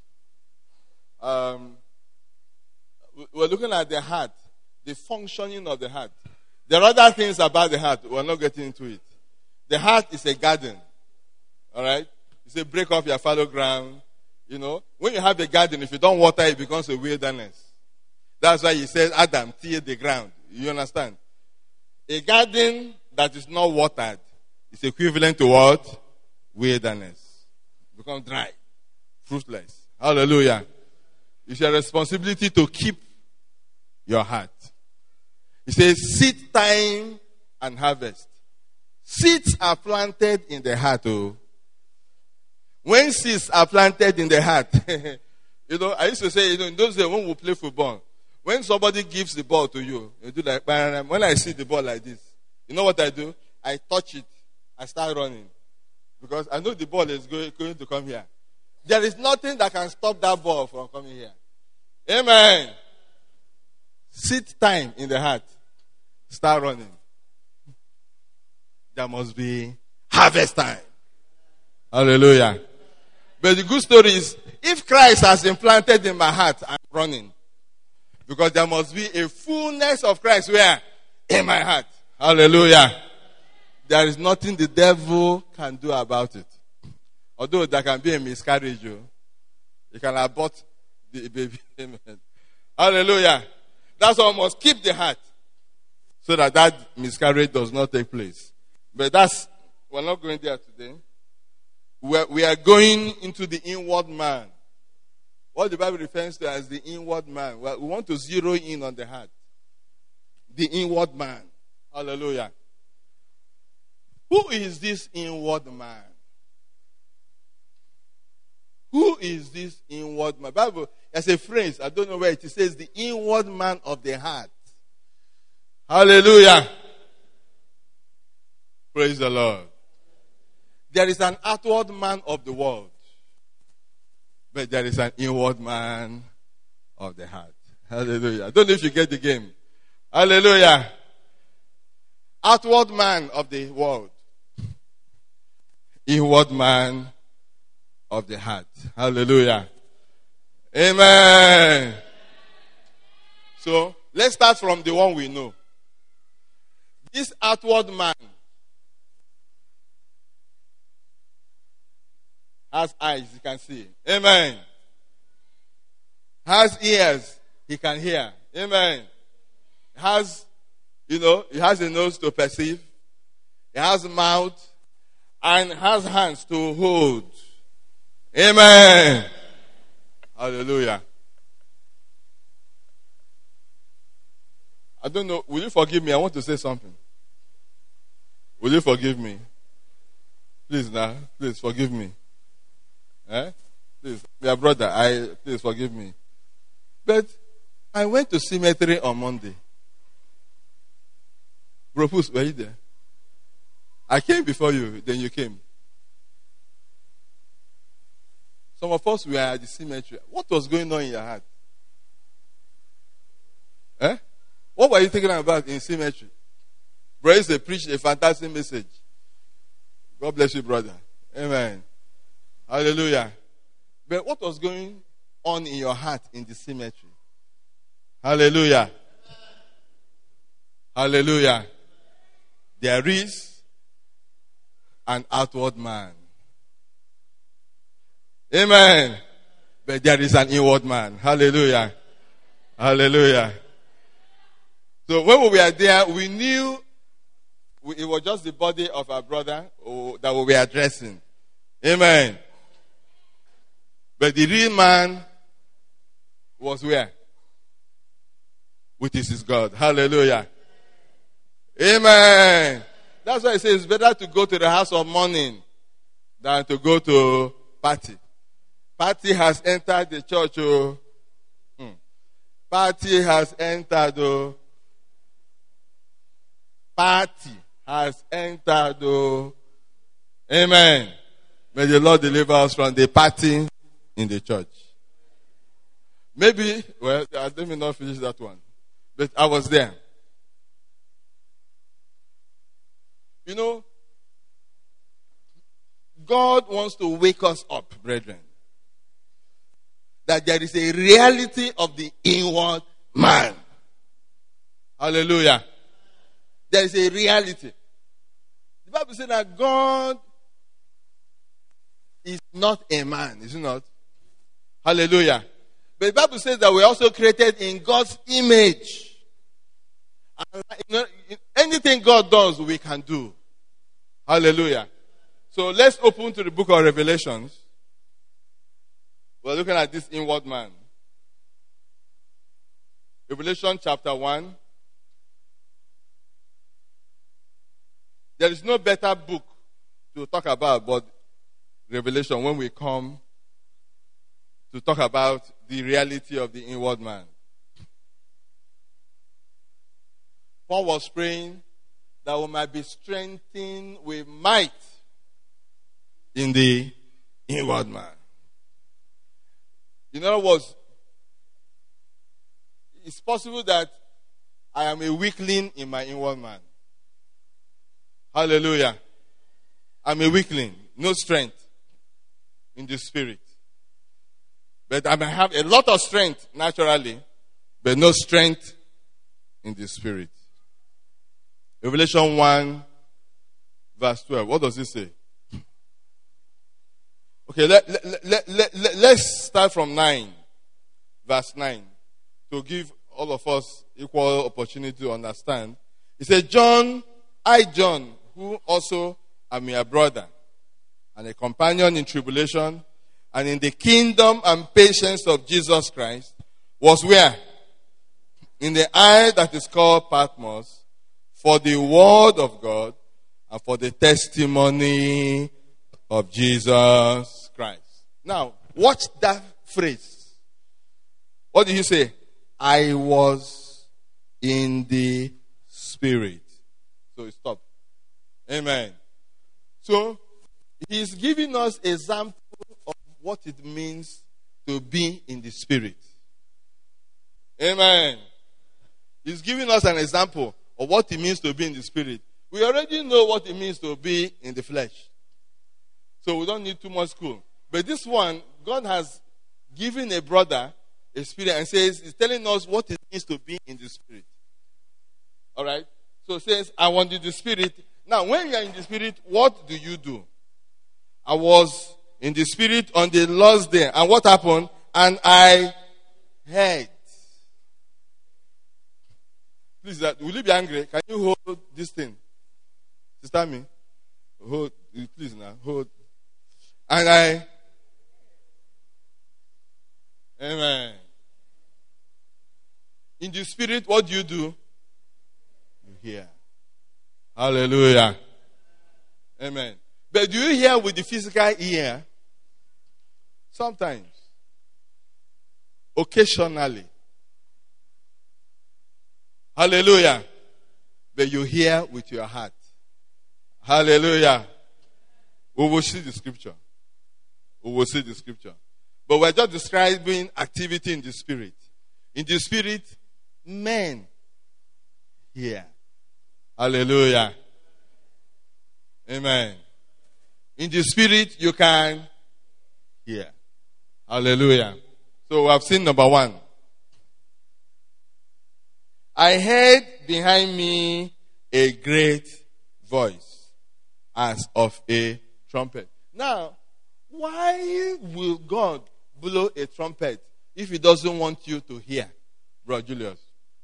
A: Um, we're looking at the heart, the functioning of the heart. There are other things about the heart. We're not getting into it. The heart is a garden. All right? It's a break off your fallow ground. You know, when you have a garden, if you don't water it, it becomes a wilderness. That's why he says, Adam, till the ground. You understand? A garden that is not watered is equivalent to what? Wilderness. It becomes dry, fruitless. Hallelujah. It's your responsibility to keep your heart. He says, seed time and harvest. Seeds are planted in the heart. Oh. When seeds are planted in the heart, you know, I used to say, you know, in those days when we play football, when somebody gives the ball to you, you do like, when I see the ball like this, you know what I do? I touch it. I start running. Because I know the ball is going, going to come here. There is nothing that can stop that ball from coming here. Amen. Seed time in the heart. Start running. There must be harvest time. Hallelujah. But the good story is, if Christ has implanted in my heart, I'm running. Because there must be a fullness of Christ where? In my heart. Hallelujah. There is nothing the devil can do about it. Although there can be a miscarriage. You can abort the baby. Amen. Hallelujah. That's why we must keep the heart. So that that miscarriage does not take place. But that's, we're not going there today. We're, we are going into the inward man. What the Bible refers to as the inward man. Well, we want to zero in on the heart. The inward man. Hallelujah. Who is this inward man? Who is this inward man? Bible, there's a phrase, I don't know where it is, it says the inward man of the heart. Hallelujah. Praise the Lord. There is an outward man of the world. But there is an inward man of the heart. Hallelujah. I don't know if you get the game. Hallelujah. Outward man of the world. Inward man of the heart. Hallelujah. Amen. So, let's start from the one we know. This outward man has eyes, he can see. Amen. Has ears, he can hear. Amen. Has, you know, he has a nose to perceive. He has a mouth and has hands to hold. Amen. Hallelujah. I don't know. Will you forgive me? I want to say something. Will you forgive me? Please now. Please forgive me. Eh? Please. My brother, I please forgive me. But I went to cemetery on Monday. Bro, were you there? I came before you, then you came. Some of us were at the cemetery. What was going on in your heart? Eh? What were you thinking about in cemetery? Brother, they preached a fantastic message. God bless you, brother. Amen. Hallelujah. But what was going on in your heart in the cemetery? Hallelujah. Hallelujah. There is an outward man. Amen. But there is an inward man. Hallelujah. Hallelujah. So when we were there, we knew it was just the body of our brother that we were addressing. Amen. But the real man was where? Which is his God. Hallelujah. Amen. That's why it says it's better to go to the house of mourning than to go to party. Party has entered the church. Oh. Hmm. Party has entered. Oh. Party has entered. Oh. Amen. May the Lord deliver us from the party in the church. Maybe, well, let me not finish that one. But I was there. You know, God wants to wake us up, brethren. That there is a reality of the inward man. Hallelujah. There is a reality. The Bible says that God is not a man, is it not? Hallelujah. But the Bible says that we're also created in God's image. And you know, anything God does, we can do. Hallelujah. So let's open to the book of Revelations. We're looking at this inward man. Revelation chapter one. There is no better book to talk about but Revelation when we come to talk about the reality of the inward man. Paul was praying that we might be strengthened with might in the inward man. In other words, it's possible that I am a weakling in my inward man. Hallelujah. I'm a weakling, no strength in the spirit. But I may have a lot of strength naturally, but no strength in the spirit. Revelation one, verse twelve. What does it say? Okay, let, let, let, let, let, let's start from nine, verse nine, to give all of us equal opportunity to understand. It says, John, I, John, who also am your brother, and a companion in tribulation, and in the kingdom and patience of Jesus Christ, was where? In the isle that is called Patmos, for the word of God, and for the testimony of Jesus Christ. Now, watch that phrase. What did he say? I was in the spirit. So it stopped. Amen. So, he's giving us example of what it means to be in the spirit. Amen. He's giving us an example of what it means to be in the spirit. We already know what it means to be in the flesh. So we don't need too much school. But this one, God has given a brother a spirit and says, he's telling us what it means to be in the spirit. Alright? So it says, I want in the spirit. Now, when you are in the spirit, what do you do? I was in the spirit on the Lord's day. And what happened? And I heard. Please, that will you be angry? Can you hold this thing? Sister me? Hold, please now, hold. And I, amen. In the spirit, what do you do? You hear. Hallelujah. Amen. But do you hear with the physical ear? Sometimes. Occasionally. Hallelujah. But you hear with your heart. Hallelujah. We will see the scripture. We will see the scripture. But we're just describing activity in the spirit. In the spirit, men hear. Hallelujah. Amen. In the spirit, you can hear. Hallelujah. So we have seen number one. I heard behind me a great voice as of a trumpet. Now, why will God blow a trumpet if he doesn't want you to hear, Brother Julius?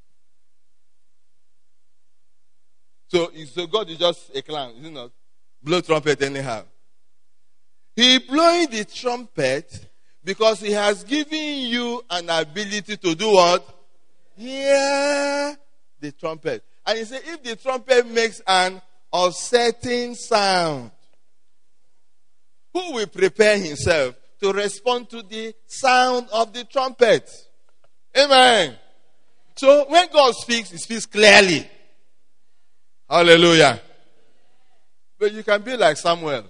A: So, so God is just a clown, is it not? Blow trumpet anyhow. He blowing the trumpet because he has given you an ability to do what? Hear the trumpet. And he said, if the trumpet makes an uncertain sound, who will prepare himself to respond to the sound of the trumpet? Amen. So when God speaks, he speaks clearly. Hallelujah. But you can be like Samuel.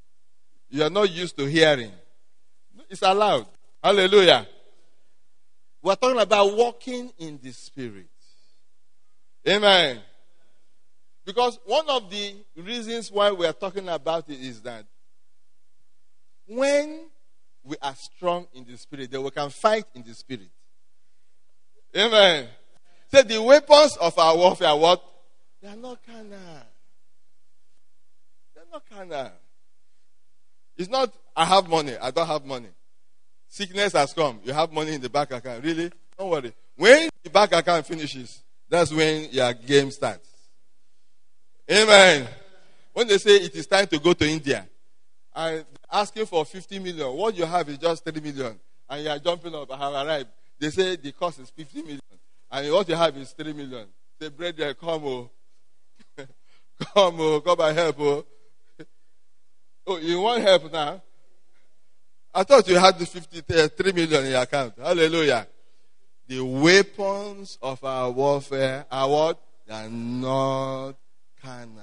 A: You are not used to hearing. It's allowed. Hallelujah. We're talking about walking in the Spirit. Amen. Because one of the reasons why we are talking about it is that when we are strong in the Spirit, then we can fight in the Spirit. Amen. So the weapons of our warfare are what? They are not carnal. They are not carnal. It's not, I have money, I don't have money. Sickness has come, you have money in the bank account. Really? Don't worry. When the bank account finishes, that's when your game starts. Amen. When they say it is time to go to India, and asking for fifty million, what you have is just thirty million, and you are jumping up, I have arrived. They say the cost is fifty million, and what you have is three million. Say, brethren, come, oh. come, oh, come and help, oh. Oh, you want help now? I thought you had the fifty-three million in your account. Hallelujah. The weapons of our warfare are what? They are not carnal.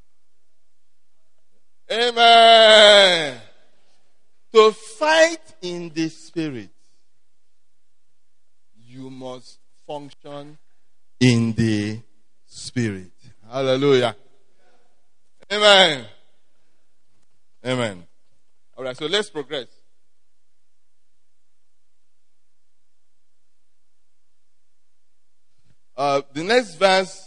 A: Amen. To fight in the Spirit, you must function in the Spirit. Hallelujah. Amen. Amen. All right, so let's progress. Uh, the next verse.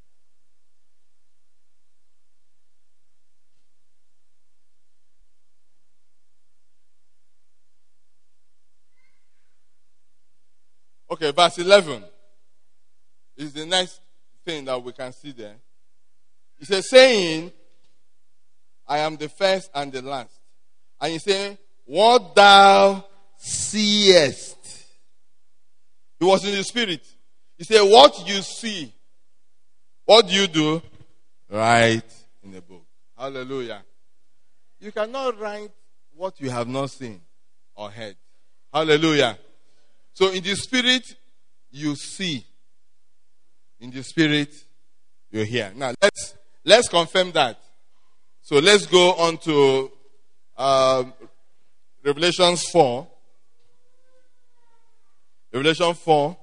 A: Okay, verse eleven is the next thing that we can see there. It says, saying, I am the first and the last. And he said, what thou seest. He was in the Spirit. He said, what you see, what do you do? Write in the book. Hallelujah. You cannot write what you have not seen or heard. Hallelujah. So in the Spirit, you see. In the Spirit, you hear. Now let's let's confirm that. So let's go on to um, Revelation four. Revelation four.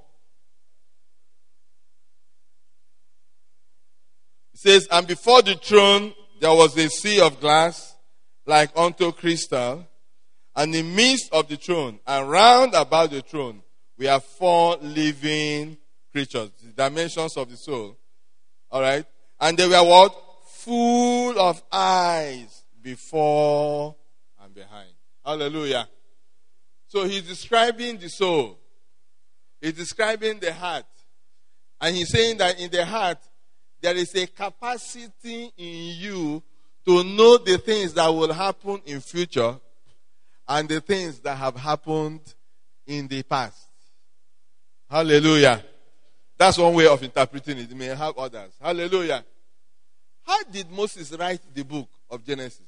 A: It says, and before the throne there was a sea of glass like unto crystal, and in the midst of the throne and round about the throne we have four living creatures, the dimensions of the soul. All right? And they were what? Full of eyes before and behind. Hallelujah. So he's describing the soul. He's describing the heart. And he's saying that in the heart, there is a capacity in you to know the things that will happen in future and the things that have happened in the past. Hallelujah. That's one way of interpreting it. You may have others. Hallelujah. How did Moses write the book of Genesis?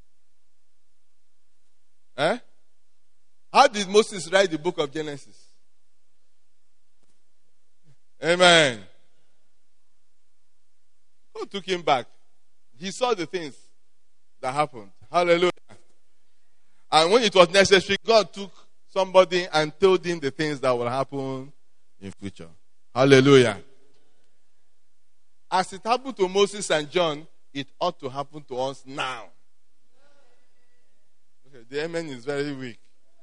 A: Eh? How did Moses write the book of Genesis? Amen. Who took him back? He saw the things that happened. Hallelujah. And when it was necessary, God took somebody and told him the things that will happen in future. Hallelujah. As it happened to Moses and John, it ought to happen to us now. Okay, the amen is very weak.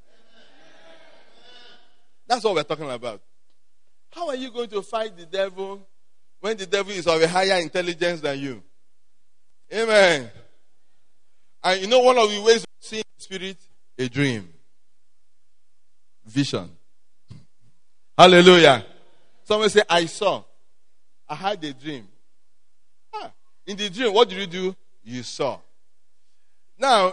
A: That's what we're talking about. How are you going to fight the devil when the devil is of a higher intelligence than you? Amen. And you know one of the ways of seeing the Spirit? A dream. Vision. Hallelujah. Someone say, I saw. I had a dream. Ah, in the dream, what did you do? You saw. Now,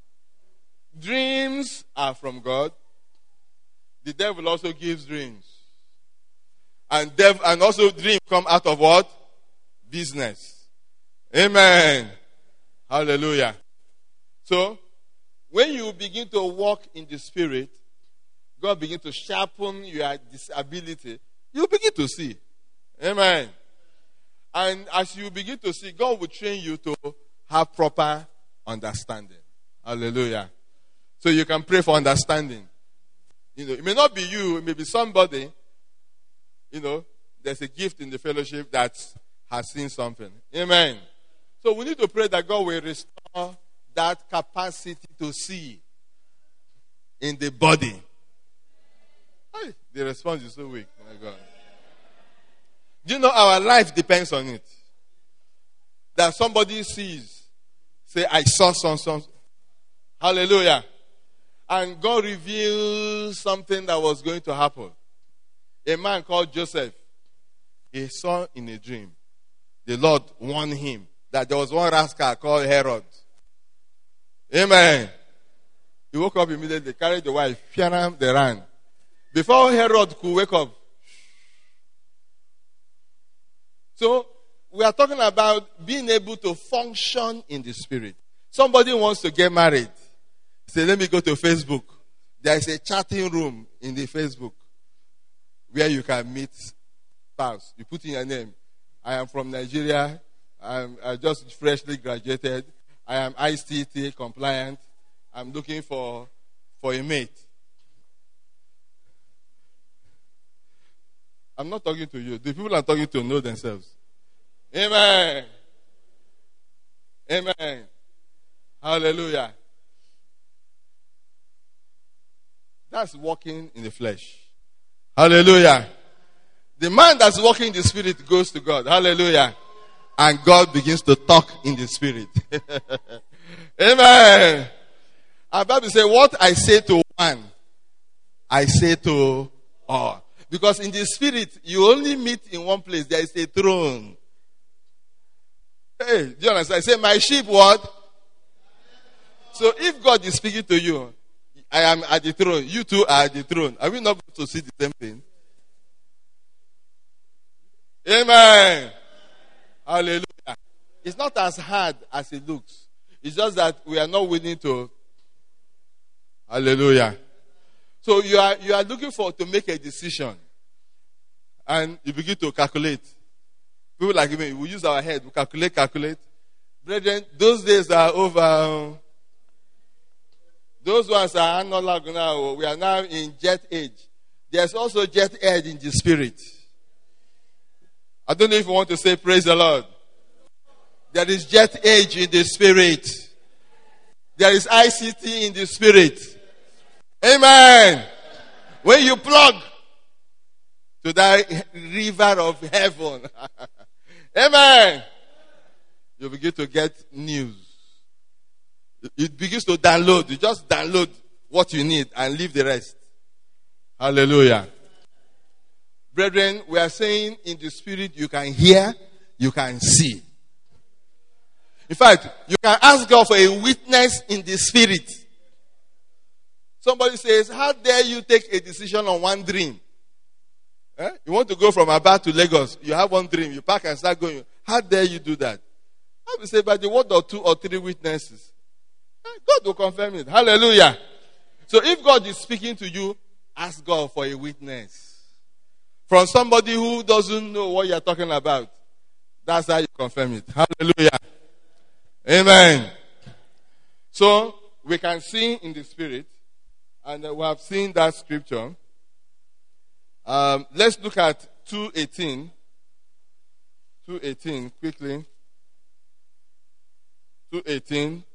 A: dreams are from God. The devil also gives dreams. And dev- and also dreams come out of what? Business. Amen. Hallelujah. So, when you begin to walk in the Spirit, God begin to sharpen your disability. You begin to see. Amen. And as you begin to see, God will train you to have proper understanding. Hallelujah. So you can pray for understanding. You know, it may not be you, it may be somebody. You know, there's a gift in the fellowship that has seen something. Amen. So we need to pray that God will restore that capacity to see in the body. Hey, the response is so weak. My God. Do you know our life depends on it? That somebody sees, say, I saw some, some. Hallelujah. And God reveals something that was going to happen. A man called Joseph, he saw in a dream. The Lord warned him that there was one rascal called Herod. Amen. He woke up immediately, carried the wife, Fianam, they ran. Before Herod could wake up. So, we are talking about being able to function in the spirit. Somebody wants to get married. Say, let me go to Facebook. There is a chatting room in the Facebook where you can meet spouse. You put in your name. I am from Nigeria. I'm, I just freshly graduated. I am I C T compliant. I'm looking for, for a mate. I'm not talking to you. The people I'm talking to know themselves. Amen. Amen. Hallelujah. That's walking in the flesh. Hallelujah. The man that's walking in the spirit goes to God. Hallelujah. And God begins to talk in the spirit. Amen. And Bible says, what I say to one, I say to all. Because in the spirit, you only meet in one place. There is a throne. Hey, do you understand? I say, my sheep what? So if God is speaking to you, I am at the throne. You two are at the throne. Are we not going to see the same thing? Amen. Hallelujah. It's not as hard as it looks. It's just that we are not willing to. Hallelujah. So you are you are looking for to make a decision. And you begin to calculate. People like me, we use our head. We calculate, calculate. Brethren, those days are over. Those ones are analog now. We are now in jet age. There's also jet age in the spirit. I don't know if you want to say praise the Lord. There is jet age in the spirit. There is I C T in the spirit. Amen. When you plug to that river of heaven, amen, you begin to get news. It begins to download. You just download what you need and leave the rest. Hallelujah. Brethren, we are saying in the spirit you can hear, you can see. In fact, you can ask God for a witness in the spirit. Somebody says, how dare you take a decision on one dream? Eh? You want to go from Aba to Lagos. You have one dream. You pack and start going. How dare you do that? I will say by the word of two or three witnesses. God will confirm it. Hallelujah. So if God is speaking to you, ask God for a witness. From somebody who doesn't know what you're talking about. That's how you confirm it. Hallelujah. Amen. So we can see in the spirit. And we have seen that scripture. Um, let's look at two eighteen. two eighteen quickly. two eighteen.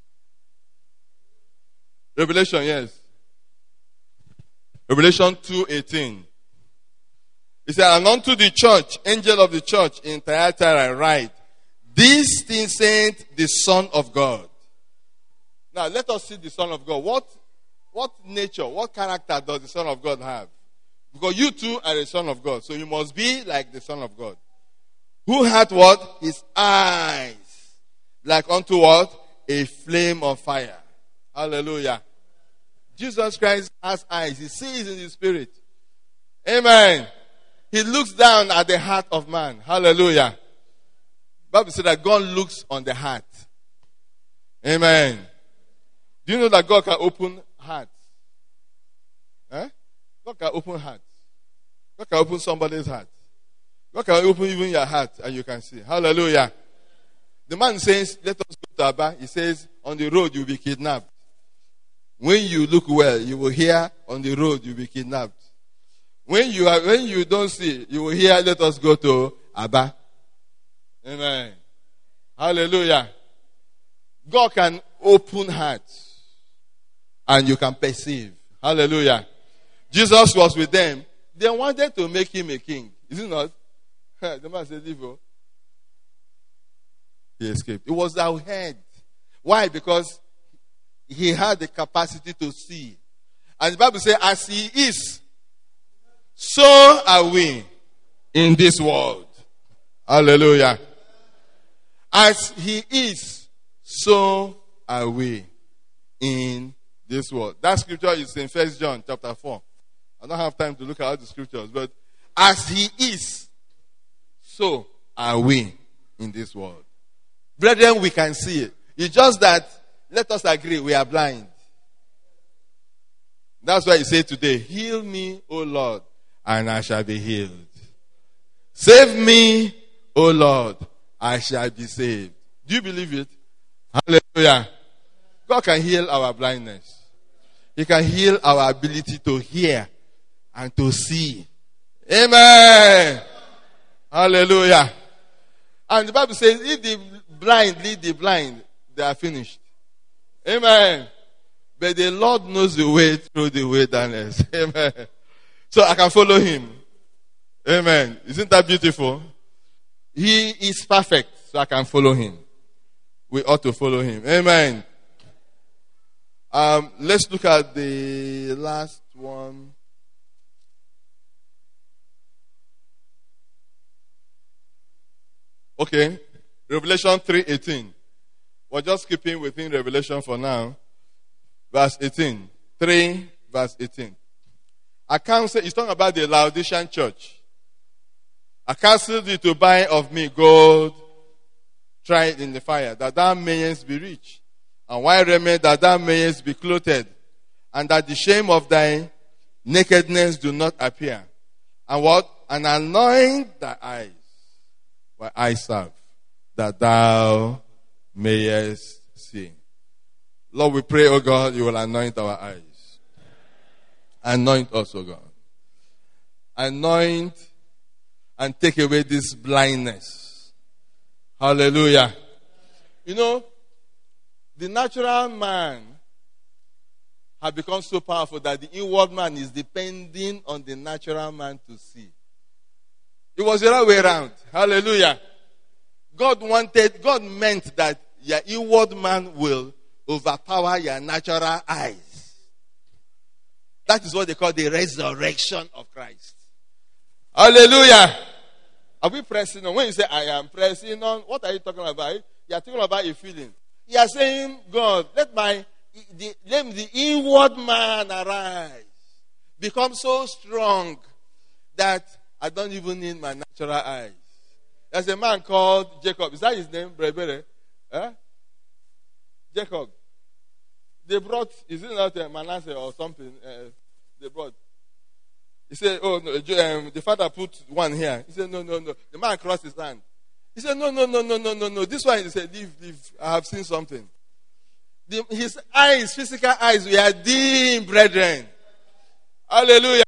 A: Revelation, yes. Revelation two eighteen. It said, and unto the church, angel of the church in Thyatira write, this thing saith the Son of God. Now let us see the Son of God. What, what nature, what character does the Son of God have? Because you too are a son of God. So you must be like the Son of God. Who had what? His eyes. Like unto what? A flame of fire. Hallelujah. Jesus Christ has eyes. He sees in the spirit. Amen. He looks down at the heart of man. Hallelujah. The Bible says that God looks on the heart. Amen. Do you know that God can open hearts? Eh? God can open hearts. God can open somebody's heart. God can open even your heart and you can see. Hallelujah. The man says, let us go to Aba. He says, on the road you'll be kidnapped. When you look well, you will hear on the road you'll be kidnapped. When you are, when you don't see, you will hear, let us go to Abba. Amen. Hallelujah. God can open hearts and you can perceive. Hallelujah. Jesus was with them. They wanted to make him a king. Is it not? The man said, leave. He escaped. It was our head. Why? Because he had the capacity to see. And the Bible says, as he is, so are we in this world. Hallelujah. As he is, so are we in this world. That scripture is in First John chapter four. I don't have time to look at all the scriptures, but as he is, so are we in this world. Brethren, we can see it. It's just that, let us agree, we are blind. That's why he said today, heal me, O Lord, and I shall be healed. Save me, O Lord, I shall be saved. Do you believe it? Hallelujah. God can heal our blindness. He can heal our ability to hear and to see. Amen. Hallelujah. And the Bible says, if the blind lead the blind, they are finished. Amen. But the Lord knows the way through the wilderness. Amen. So I can follow him. Amen. Isn't that beautiful? He is perfect, so I can follow him. We ought to follow him. Amen. Um, let's look at the last one. Okay. Revelation three eighteen. We're just keeping within Revelation for now. Verse eighteen. three, verse eighteen. I counsel, he's talking about the Laodicean church. I counsel thee to buy of me gold tried in the fire, that thou mayest be rich, and white raiment, that thou mayest be clothed, and that the shame of thy nakedness do not appear. And what? And anoint thy eyes, where I serve, that thou mayest see. Lord, we pray, oh God, you will anoint our eyes. Anoint us, oh God. Anoint and take away this blindness. Hallelujah. You know, the natural man has become so powerful that the inward man is depending on the natural man to see. It was the other way around. Hallelujah. God wanted, God meant that your inward man will overpower your natural eyes. That is what they call the resurrection of Christ. Hallelujah. Are we pressing on? When you say, I am pressing on, what are you talking about? You are talking about a feeling. You are saying, God, let my, the, let the inward man arise. Become so strong that I don't even need my natural eyes. There's a man called Jacob. Is that his name? Brebere? Huh? Jacob. They brought, is it not uh, Manasseh or something? Uh, they brought. He said, oh, no, um, the father put one here. He said, no, no, no. The man crossed his hand. He said, no, no, no, no, no, no, no. This one, he said, leave, leave. I have seen something. The, his eyes, physical eyes, we are dim, brethren. Hallelujah.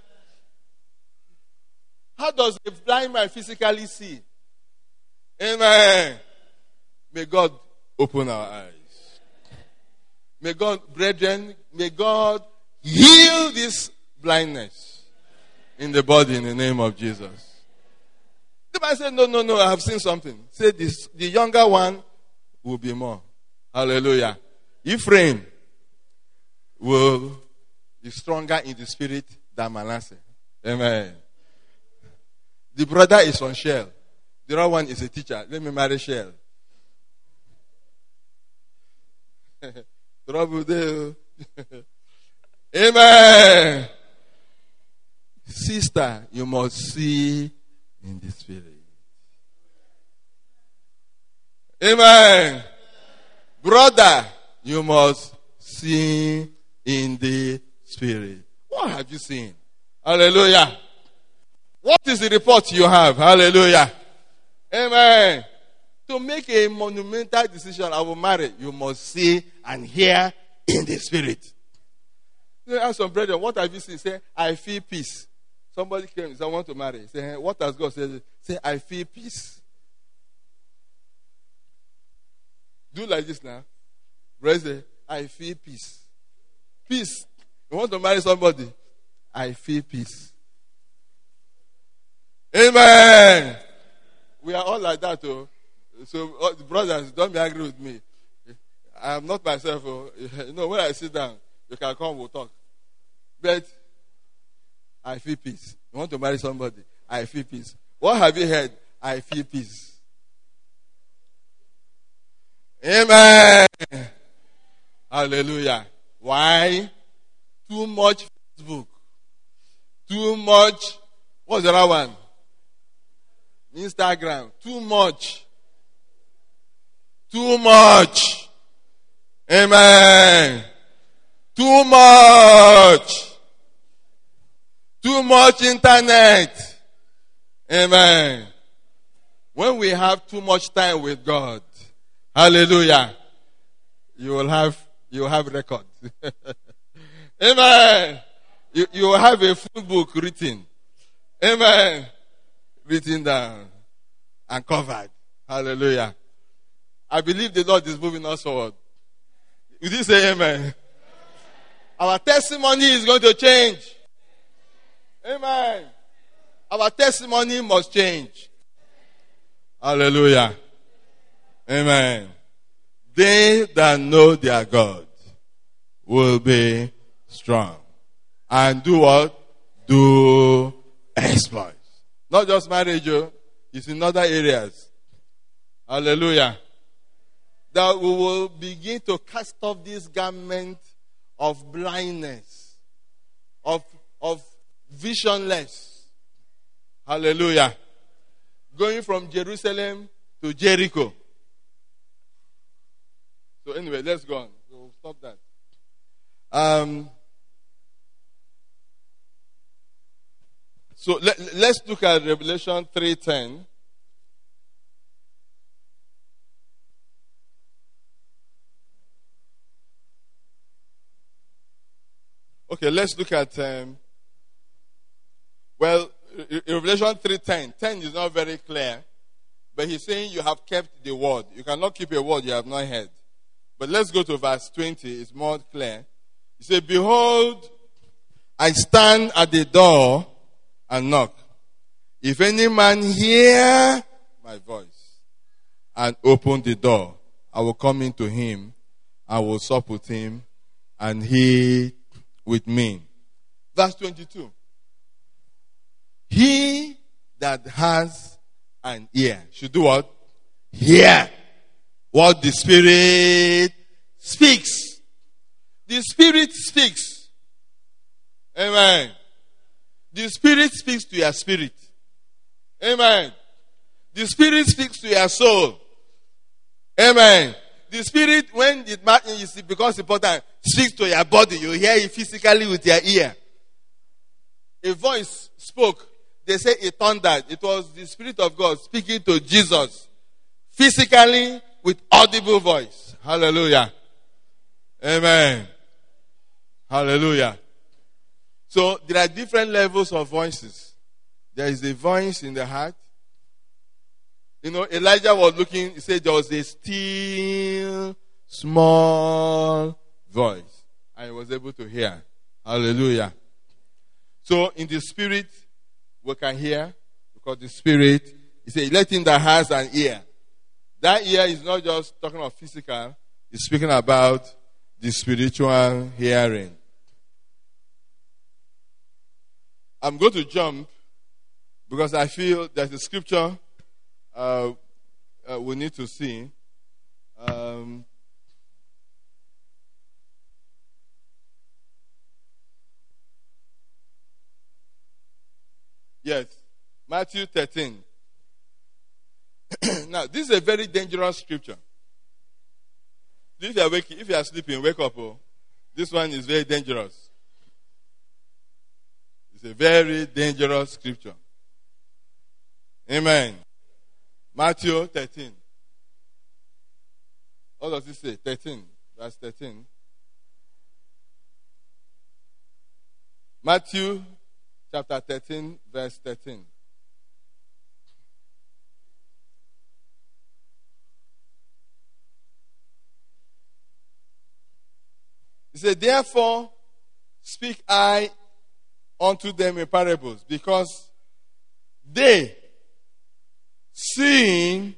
A: How does a blind man physically see? Amen. May God open our eyes. May God, brethren, may God heal this blindness in the body in the name of Jesus. The man said, no, no, no, I have seen something. Say this, the younger one will be more. Hallelujah. Ephraim will be stronger in the spirit than Manasseh. Amen. The brother is on Shell. The other one is a teacher. Let me marry Shell. Trouble there. Amen. Sister, you must see in the spirit. Amen. Brother, you must see in the spirit. What have you seen? Hallelujah. What is the report you have? Hallelujah. Amen. To make a monumental decision, I will marry, you must see and hear in the spirit. You ask some brethren, what have you seen? Say, I feel peace. Somebody came and said, I want to marry. Say, what has God said? Say, I feel peace. Do like this now. Brother, I feel peace. Peace. You want to marry somebody? I feel peace. Amen. We are all like that, oh. So, oh, brothers, don't be angry with me. I am not myself. Oh. You know, when I sit down, you can come, we'll talk. But I feel peace. You want to marry somebody? I feel peace. What have you heard? I feel peace. Amen. Hallelujah. Why? Too much Facebook. Too much. What's the other one? Instagram. Too much. Too much. Amen. Too much. Too much internet. Amen. When we have too much time with God, hallelujah, you will have you will have records. Amen. You, you will have a full book written. Amen. Written down and covered. Hallelujah. I believe the Lord is moving us forward. Would you say amen? Our testimony is going to change. Amen. Our testimony must change. Hallelujah. Amen. They that know their God will be strong. And do what? Do exploits. Not just marriage, it's in other areas. Hallelujah. That we will begin to cast off this garment of blindness, of, of visionless. Hallelujah. Going from Jerusalem to Jericho. So anyway, let's go on. We'll stop that. Um, so let, let's look at Revelation three ten. Okay, let's look at, um, well, Revelation three ten. ten is not very clear, but he's saying you have kept the word. You cannot keep a word you have not heard. But let's go to verse twenty. It's more clear. He said, behold, I stand at the door and knock. If any man hear my voice and open the door, I will come into him, I will sup with him, and he with me. Verse twenty-two. He that has an ear should do what? Hear what the Spirit speaks. The Spirit speaks. Amen. The Spirit speaks to your spirit. Amen. The Spirit speaks to your soul. Amen. The Spirit, when it becomes important, speaks to your body. You hear it physically with your ear. A voice spoke. They say it thundered. It was the Spirit of God speaking to Jesus physically with audible voice. Hallelujah. Amen. Hallelujah. So there are different levels of voices. There is a voice in the heart. You know, Elijah was looking, he said there was a still, small voice. And he was able to hear. Hallelujah. So in the spirit, we can hear, because the spirit, he said, let him that has an ear. That ear is not just talking about physical, it's speaking about the spiritual hearing. I'm going to jump because I feel there's a scripture uh, uh, we need to see. Um, yes, Matthew thirteen. Now, this is a very dangerous scripture. If you are waking, if you are sleeping, wake up. Oh, this one is very dangerous. It's a very dangerous scripture. Amen. Matthew thirteen. What does it say? thirteen. Verse thirteen. Matthew chapter thirteen, verse thirteen. He said, therefore, speak I unto them in parables, because they, seeing,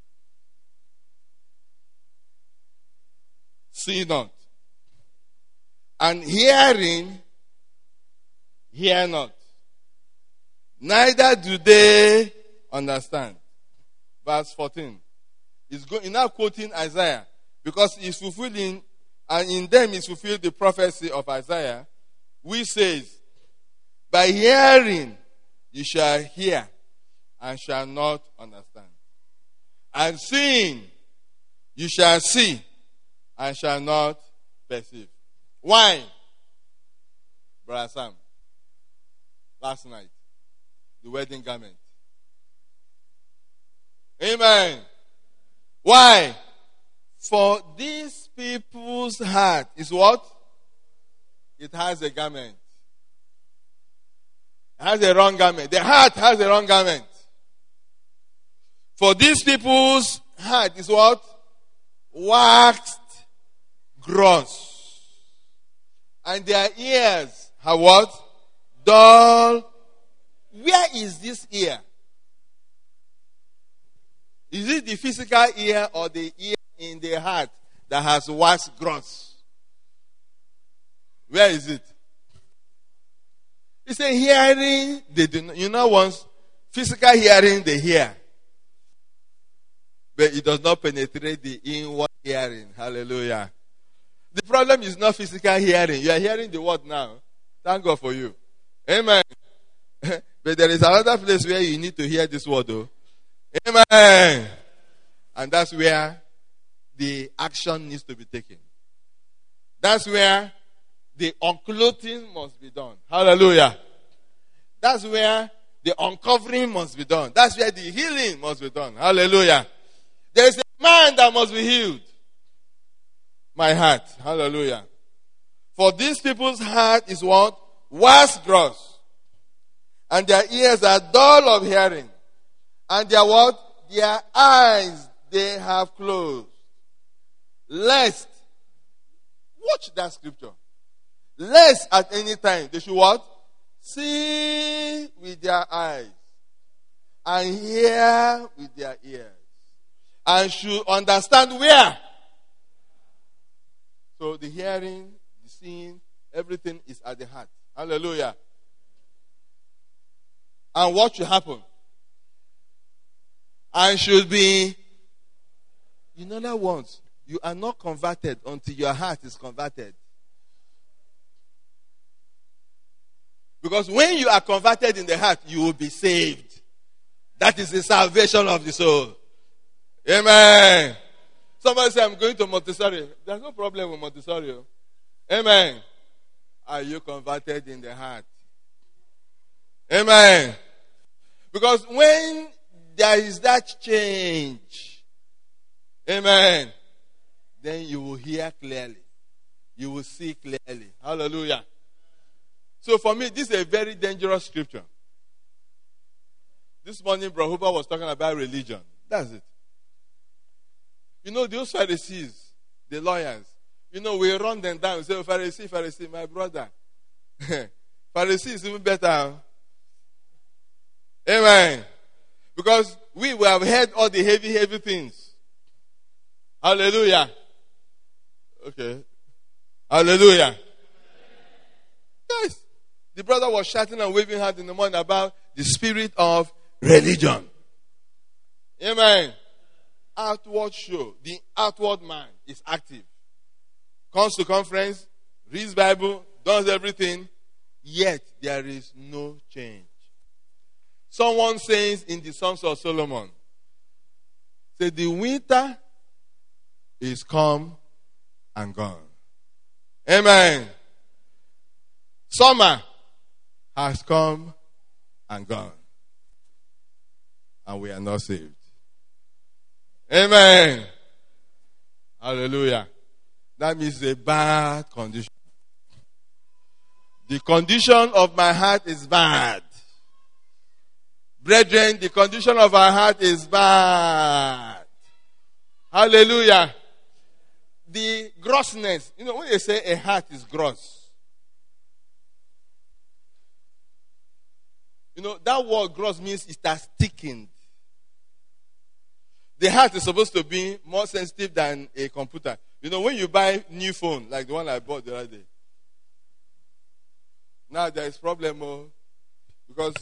A: see not, and hearing, hear not, neither do they understand. Verse fourteen. He's going, he's now quoting Isaiah, because he's fulfilling, and in them is fulfilled the prophecy of Isaiah, which says, by hearing you shall hear and shall not understand. And seeing you shall see and shall not perceive. Why? Brother Sam, last night, the wedding garment. Amen. Why? For these people's heart is what? It has a garment. It has a wrong garment. The heart has a wrong garment. For these people's heart is what? Waxed gross. And their ears have what? Dull. Where is this ear? Is it the physical ear or the ear in the heart that has waxed gross? Where is it? He said hearing, they do not, you know, once physical hearing, they hear. But it does not penetrate the inward hearing. Hallelujah. The problem is not physical hearing. You are hearing the word now. Thank God for you. Amen. But there is another place where you need to hear this word though. Amen. And that's where the action needs to be taken. That's where the unclothing must be done. Hallelujah. That's where the uncovering must be done. That's where the healing must be done. Hallelujah. There is a man that must be healed. My heart. Hallelujah. For these people's heart is what? Waxed gross. And their ears are dull of hearing. And their what? Their eyes they have closed. Lest, watch that scripture. Lest at any time they should what? See with their eyes. And hear with their ears. And should understand where. So the hearing, the seeing, everything is at the heart. Hallelujah. And what should happen? And should be, in other words, you are not converted until your heart is converted. Because when you are converted in the heart, you will be saved. That is the salvation of the soul. Amen. Somebody say, I'm going to Montessori. There's no problem with Montessori. Amen. Are you converted in the heart? Amen. Because when there is that change, amen, then you will hear clearly. You will see clearly. Hallelujah. So for me, this is a very dangerous scripture. This morning, Brother Hooper was talking about religion. That's it. You know, those Pharisees, the lawyers, you know, we run them down and say, oh, Pharisee, Pharisee, my brother. Pharisee is even better. Amen. Because we will have heard all the heavy, heavy things. Hallelujah. Okay. Hallelujah. Yes. The brother was shouting and waving hand in the morning about the spirit of religion. Amen. Outward show. The outward man is active. Comes to conference, reads Bible, does everything, yet there is no change. Someone says in the Songs of Solomon, say the winter is come and gone. Amen. Summer has come and gone. And we are not saved. Amen. Hallelujah. That means a bad condition. The condition of my heart is bad. Brethren, the condition of our heart is bad. Hallelujah. The grossness. You know, when they say a heart is gross, you know, that word gross means it has thickened. The heart is supposed to be more sensitive than a computer. You know, when you buy new phone, like the one I bought the other day, now there is problem, oh, because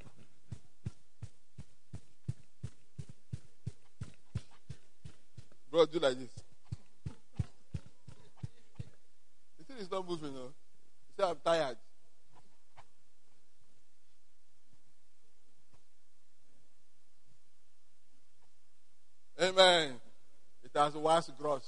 A: bro, do like this. The thing is not moving, no. You say I'm tired. Amen. It has wax gross.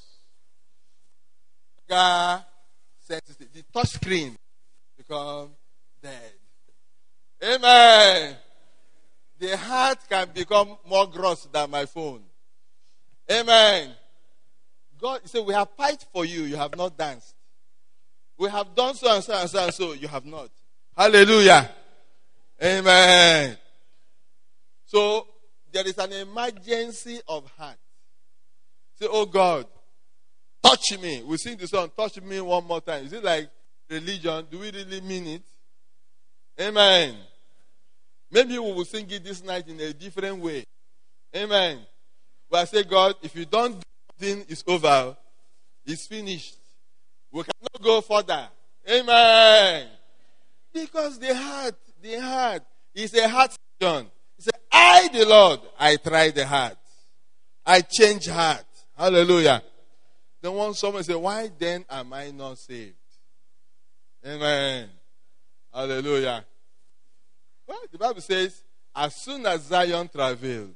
A: Sensitive. The touch screen become dead. Amen. The heart can become more gross than my phone. Amen. God said, we have piped for you, you have not danced. We have done so and so and so and so, you have not. Hallelujah. Amen. So, there is an emergency of heart. Say, oh God, touch me. We sing the song, touch me one more time. Is it like religion? Do we really mean it? Amen. Maybe we will sing it this night in a different way. Amen. But I say, God, if you don't do something, it's over. It's finished. We cannot go further. Amen. Because the heart, the heart is a heart surgeon. He said, I, the Lord, I try the heart. I change heart. Hallelujah. Then one someone say, why then am I not saved? Amen. Hallelujah. Well, the Bible says, as soon as Zion traveled.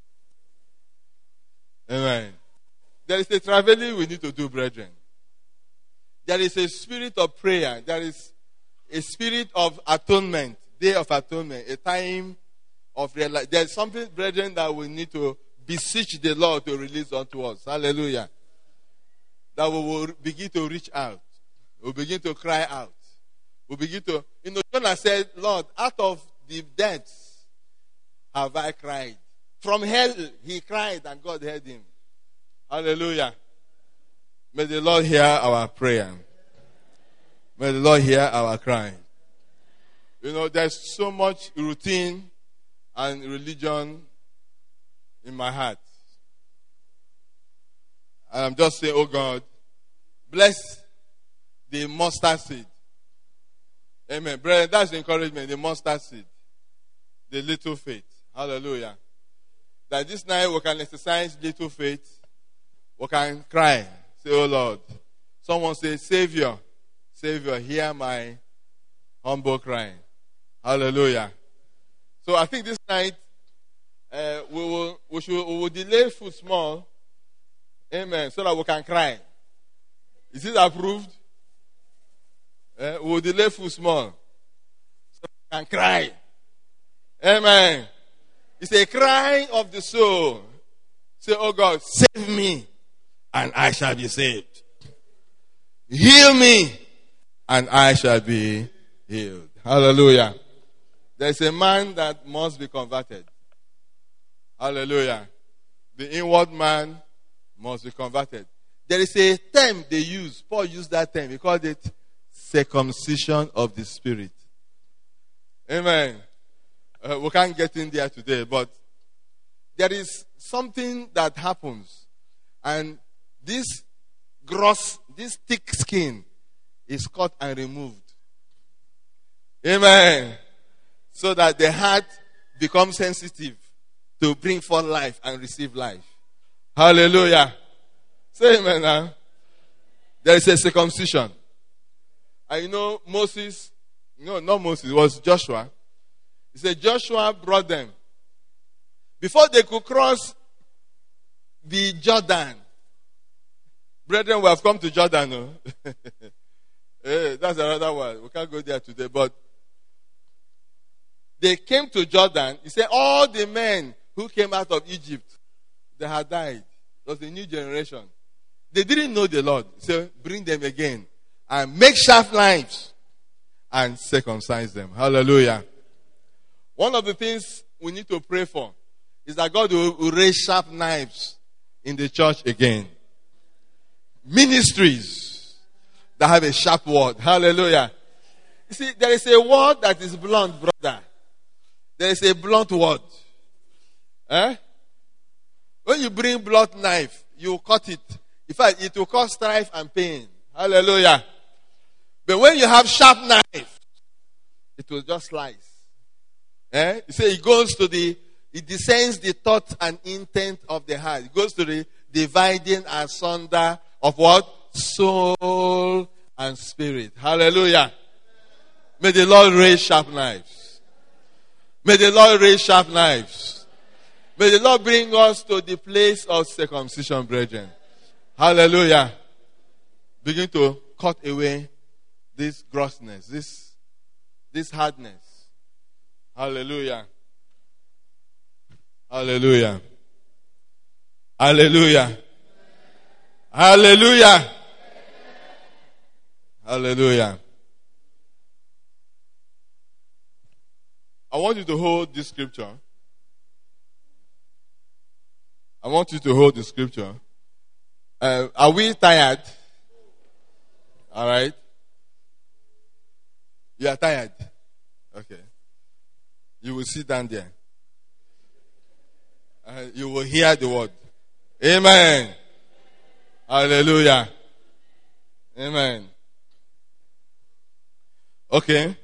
A: Amen. There is a traveling we need to do, brethren. There is a spirit of prayer. There is a spirit of atonement, day of atonement, a time of realization. There is something, brethren, that we need to beseech the Lord to release unto us. Hallelujah. That we will begin to reach out. We'll begin to cry out. We'll begin to, you know, Jonah said, Lord, out of the depths have I cried. From hell he cried and God heard him. Hallelujah. May the Lord hear our prayer. May the Lord hear our crying. You know, there's so much routine and religion in my heart. And I'm just saying, oh God, bless the mustard seed. Amen. Brother, that's the encouragement, the mustard seed. The little faith. Hallelujah. That this night we can exercise little faith. We can cry. Say, oh Lord. Someone say, Savior, Savior, hear my humble crying. Hallelujah. So I think this night uh, we will we should we will delay food small. Amen. So that we can cry. Is it approved? Uh, we will delay food small. So we can cry. Amen. It's a cry of the soul. Say, oh God, save me and I shall be saved. Heal me and I shall be healed. Hallelujah. There's a man that must be converted. Hallelujah. The inward man must be converted. There is a term they use. Paul used that term. He called it circumcision of the spirit. Amen. Uh, we can't get in there today, but there is something that happens. And this gross, this thick skin is cut and removed. Amen. So that the heart becomes sensitive to bring forth life and receive life. Hallelujah. Say amen now. There is a circumcision. And you know, Moses, no, not Moses, it was Joshua. He said Joshua brought them. Before they could cross the Jordan. Brethren, we have come to Jordan. No? Hey, that's another one. We can't go there today. But they came to Jordan. He said all the men who came out of Egypt, they had died. It was a new generation. They didn't know the Lord. He said, bring them again. And make sharp knives. and circumcise them. Hallelujah. One of the things we need to pray for is that God will, will raise sharp knives in the church again. Ministries that have a sharp word. Hallelujah. You see, there is a word that is blunt, brother. There is a blunt word. Eh? When you bring blunt knife, you cut it. In fact, it will cause strife and pain. Hallelujah. But when you have sharp knife, it will just slice. Eh? You say it goes to the, it descends the thought and intent of the heart. It goes to the dividing asunder of what? Soul and spirit. Hallelujah. May the Lord raise sharp knives. May the Lord raise sharp knives. May the Lord bring us to the place of circumcision, brethren. Hallelujah. Begin to cut away this grossness, this, this hardness. Hallelujah. Hallelujah. Hallelujah. Hallelujah. Hallelujah. I want you to hold this scripture. I want you to hold the scripture. Uh, are we tired? All right. You are tired? Okay. You will sit down there. Uh, you will hear the word. Amen. Hallelujah. Amen. Okay.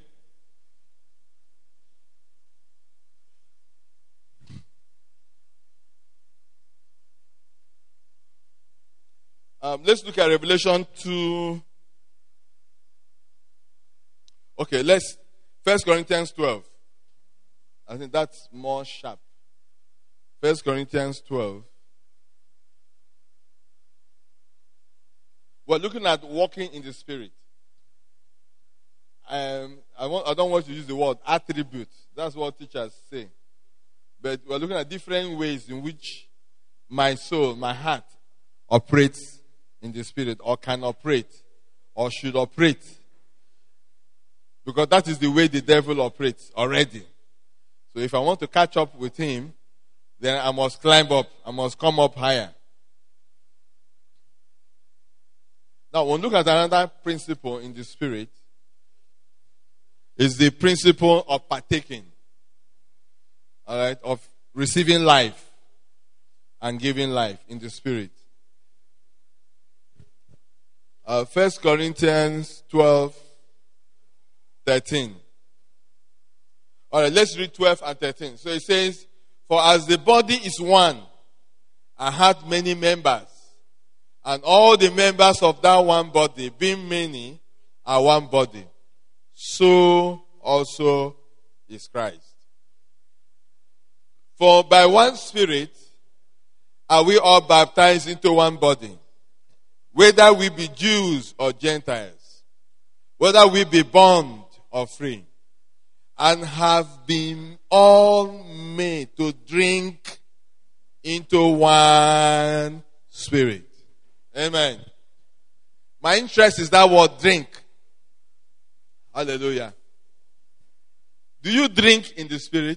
A: Um, let's look at Revelation two. Okay, let's First Corinthians twelve. I think that's more sharp. First Corinthians twelve. We're looking at walking in the Spirit. Um, I, want, I don't want to use the word attribute. That's what teachers say. But we're looking at different ways in which my soul, my heart, operates in the Spirit, or can operate, or should operate. Because that is the way the devil operates already. So if I want to catch up with him, then I must climb up. I must come up higher. Now, we'll look at another principle in the Spirit. It's the principle of partaking. All right, of receiving life and giving life in the Spirit. Uh, First Corinthians twelve, thirteen. All right, let's read twelve and thirteen. So it says, "For as the body is one, and hath many members, and all the members of that one body, being many, are one body, so also is Christ. For by one Spirit are we all baptized into one body, whether we be Jews or Gentiles, whether we be bond or free, and have been all made to drink into one Spirit." Amen. My interest is that word drink. Hallelujah. Do you drink in the Spirit?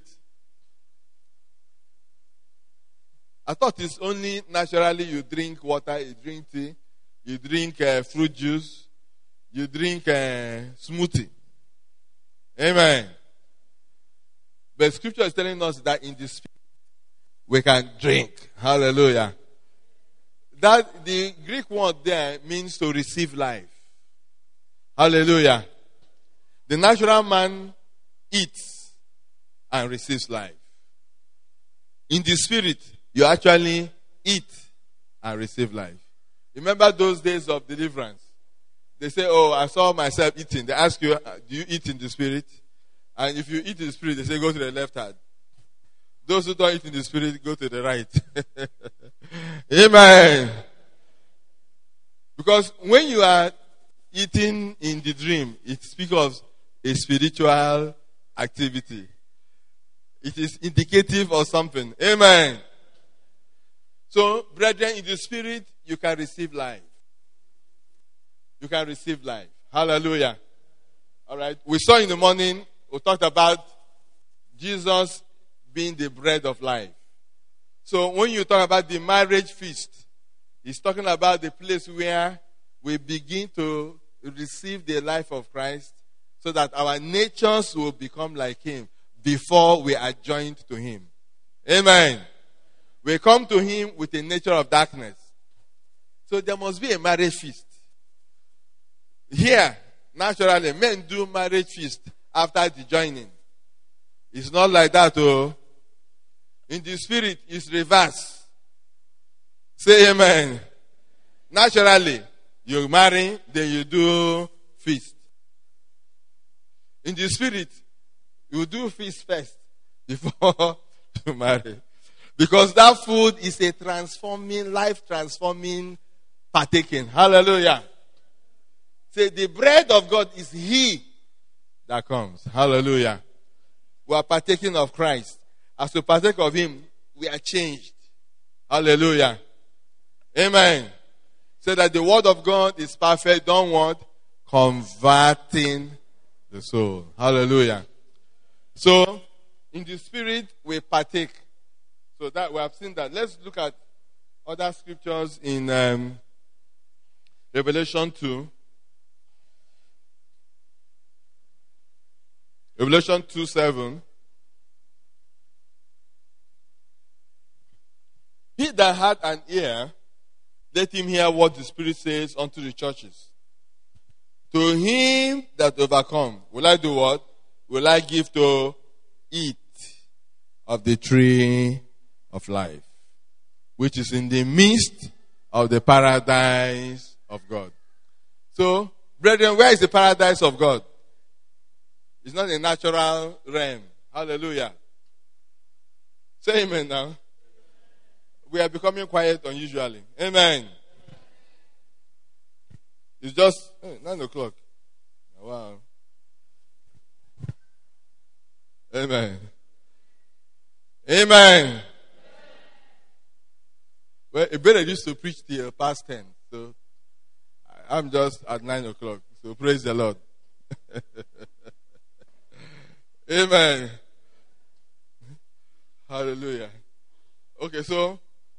A: I thought it's only naturally you drink water, you drink tea, you drink uh, fruit juice, you drink uh, smoothie. Amen. But Scripture is telling us that in the Spirit we can drink. Hallelujah. That the Greek word there means to receive life. Hallelujah. The natural man eats and receives life. In the Spirit, you actually eat and receive life. Remember those days of deliverance? They say, "Oh, I saw myself eating." They ask you, "Do you eat in the Spirit?" And if you eat in the Spirit, they say, "Go to the left hand." Those who don't eat in the Spirit, go to the right. Amen. Because when you are eating in the dream, it speaks of a spiritual activity. It is indicative of something. Amen. So, brethren, in the Spirit, you can receive life. You can receive life. Hallelujah. All right. We saw in the morning, we talked about Jesus being the bread of life. So when you talk about the marriage feast, he's talking about the place where we begin to receive the life of Christ so that our natures will become like him before we are joined to him. Amen. We come to him with a nature of darkness. So there must be a marriage feast. Here, naturally, men do marriage feast after the joining. It's not like that, oh. In the spirit, it's reverse. Say amen. Naturally, you marry, then you do feast. In the spirit, you do feast first before you marry. Because that food is a transforming, life-transforming partaking. Hallelujah. Say, the bread of God is he that comes. Hallelujah. We are partaking of Christ. As we partake of him, we are changed. Hallelujah. Amen. Say that the word of God is perfect. Don't want converting the soul. Hallelujah. So, in the spirit, we partake. So that we have seen that. Let's look at other scriptures in um, Revelation two. Revelation two seven. He that had an ear, let him hear what the Spirit says unto the churches. To him that overcome, will I do what? Will I give to eat of the tree of life, which is in the midst of the paradise of God. So, brethren, where is the paradise of God? It's not a natural realm. Hallelujah. Say amen now. We are becoming quiet unusually. Amen. It's just oh, nine o'clock. Wow. Amen. Amen. Well, a better used to preach till past ten. So I'm just at nine o'clock. So praise the Lord. Amen. Hallelujah. Okay, so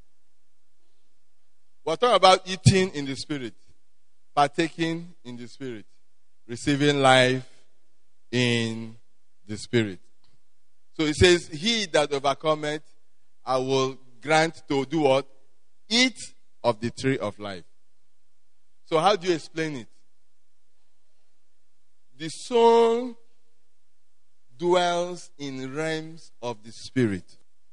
A: we're talking about eating in the spirit, partaking in the spirit, receiving life in the spirit. So it says, he that overcometh, I will grant to do what? Eat of the tree of life. So how do you explain it? The soul dwells in realms of the spirit.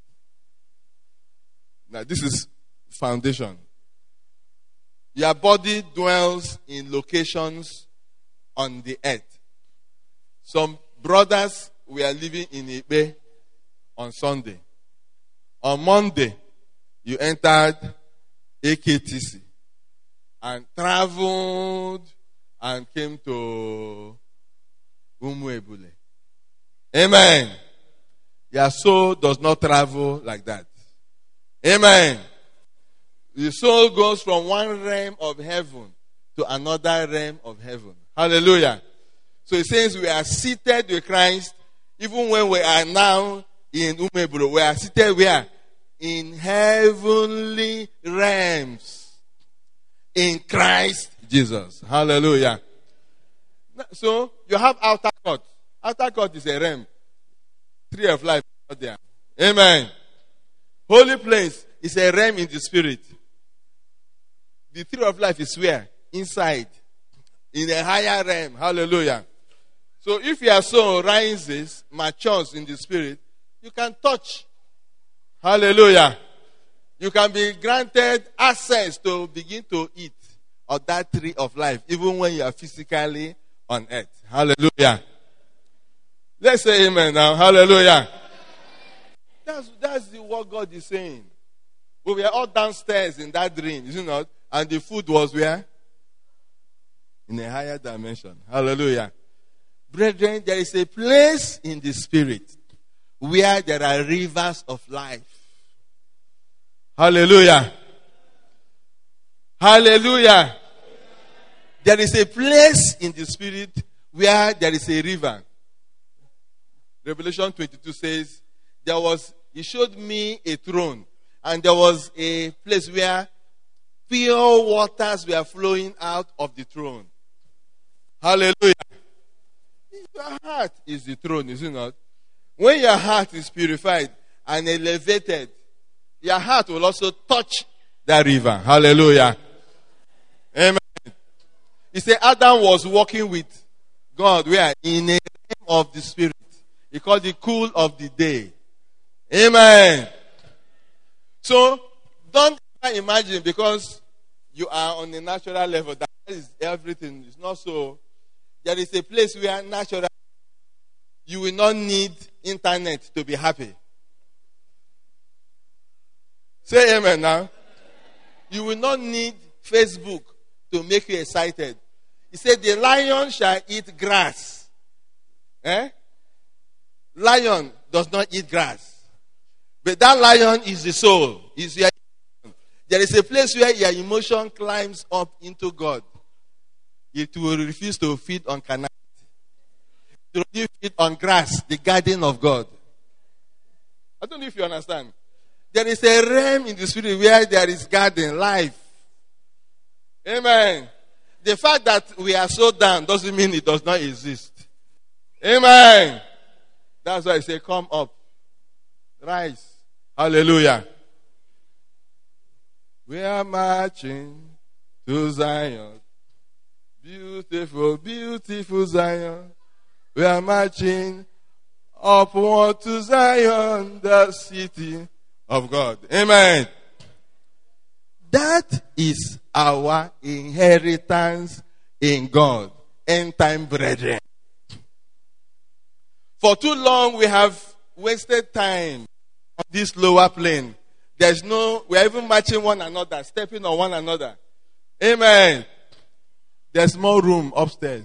A: Now this is foundation. Your body dwells in locations on the earth. Some brothers were living in Ibe on Sunday. On Monday, you entered A K T C and traveled and came to Umuebule. Amen. Your soul does not travel like that. Amen. The soul goes from one realm of heaven to another realm of heaven. Hallelujah. So it says we are seated with Christ even when we are now in Umeburo. We are seated where? In heavenly realms. In Christ Jesus. Hallelujah. So you have outer court. Outer court is a realm. Tree of life is not there. Amen. Holy place is a realm in the spirit. The tree of life is where? Inside. In a higher realm. Hallelujah. So if your soul rises, matures in the spirit, you can touch. Hallelujah. You can be granted access to begin to eat of that tree of life, even when you are physically on earth. Hallelujah. Let's say amen now. Hallelujah. That's, that's the, what God is saying. We were all downstairs in that dream, is it not? And the food was where? In a higher dimension. Hallelujah. Brethren, there is a place in the spirit where there are rivers of life. Hallelujah. Hallelujah. There is a place in the spirit where there is a river. Revelation twenty-two says, there was, he showed me a throne, and there was a place where pure waters were flowing out of the throne. Hallelujah. Your heart is the throne, is it not? When your heart is purified and elevated, your heart will also touch the river. Hallelujah. Amen. He said Adam was walking with God where? In a realm of the spirit. He called it cool of the day. Amen. So, don't imagine because you are on a natural level, that is everything. It's not so. There is a place where natural, you will not need internet to be happy. Say amen now. You will not need Facebook to make you excited. He said, the lion shall eat grass. Eh? Lion does not eat grass. But that lion is the soul. Is your emotion. There is a place where your emotion climbs up into God. It will refuse to feed on canal. It will only feed on grass, the garden of God. I don't know if you understand. There is a realm in the spirit where there is garden, life. Amen. The fact that we are so down doesn't mean it does not exist. Amen. That's why I say, come up. Rise. Hallelujah. We are marching to Zion. Beautiful, beautiful Zion. We are marching upward to Zion, the city of God. Amen. That is our inheritance in God. End time brethren. For too long we have wasted time on this lower plane. There's no, we are even matching one another, stepping on one another. Amen. There's more room upstairs.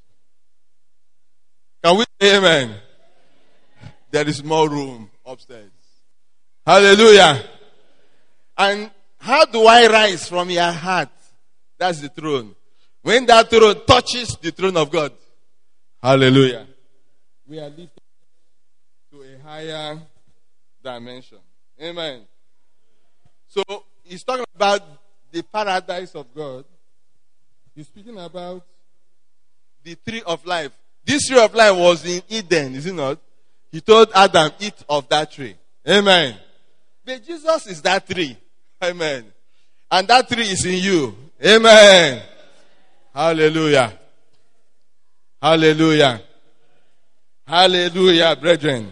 A: Can we say amen? There is more room upstairs. Hallelujah. And how do I rise from your heart? That's the throne. When that throne touches the throne of God. Hallelujah. We are lifted to a higher dimension. Amen. So, he's talking about the paradise of God. He's speaking about the tree of life. This tree of life was in Eden, is it not? He told Adam, eat of that tree. Amen. But Jesus is that tree. Amen. And that tree is in you. Amen. Hallelujah. Hallelujah. Hallelujah, brethren.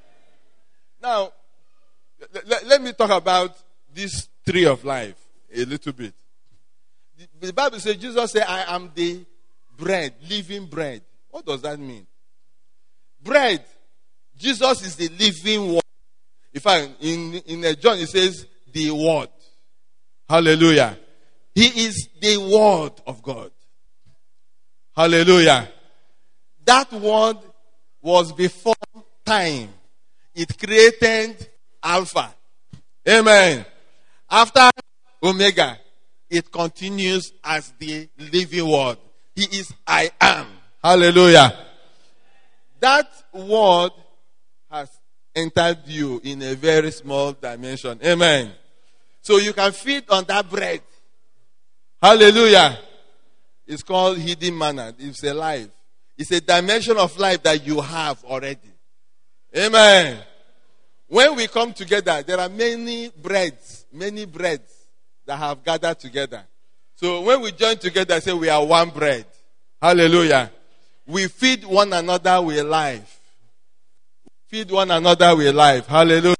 A: Now, let, let me talk about this tree of life a little bit. The, the Bible says, Jesus said, I am the bread, living bread. What does that mean? Bread. Jesus is the living word. In fact, in, in John it says, the word. Hallelujah. He is the word of God. Hallelujah. That word was before time. It created Alpha. Amen. After Omega, it continues as the living word. He is I am. Hallelujah. That word has entered you in a very small dimension. Amen. So you can feed on that bread. Hallelujah. It's called hidden manna. It's a life. It's a dimension of life that you have already. Amen. When we come together, there are many breads, many breads that have gathered together. So when we join together, say we are one bread. Hallelujah. We feed one another with life. Feed one another with life. Hallelujah.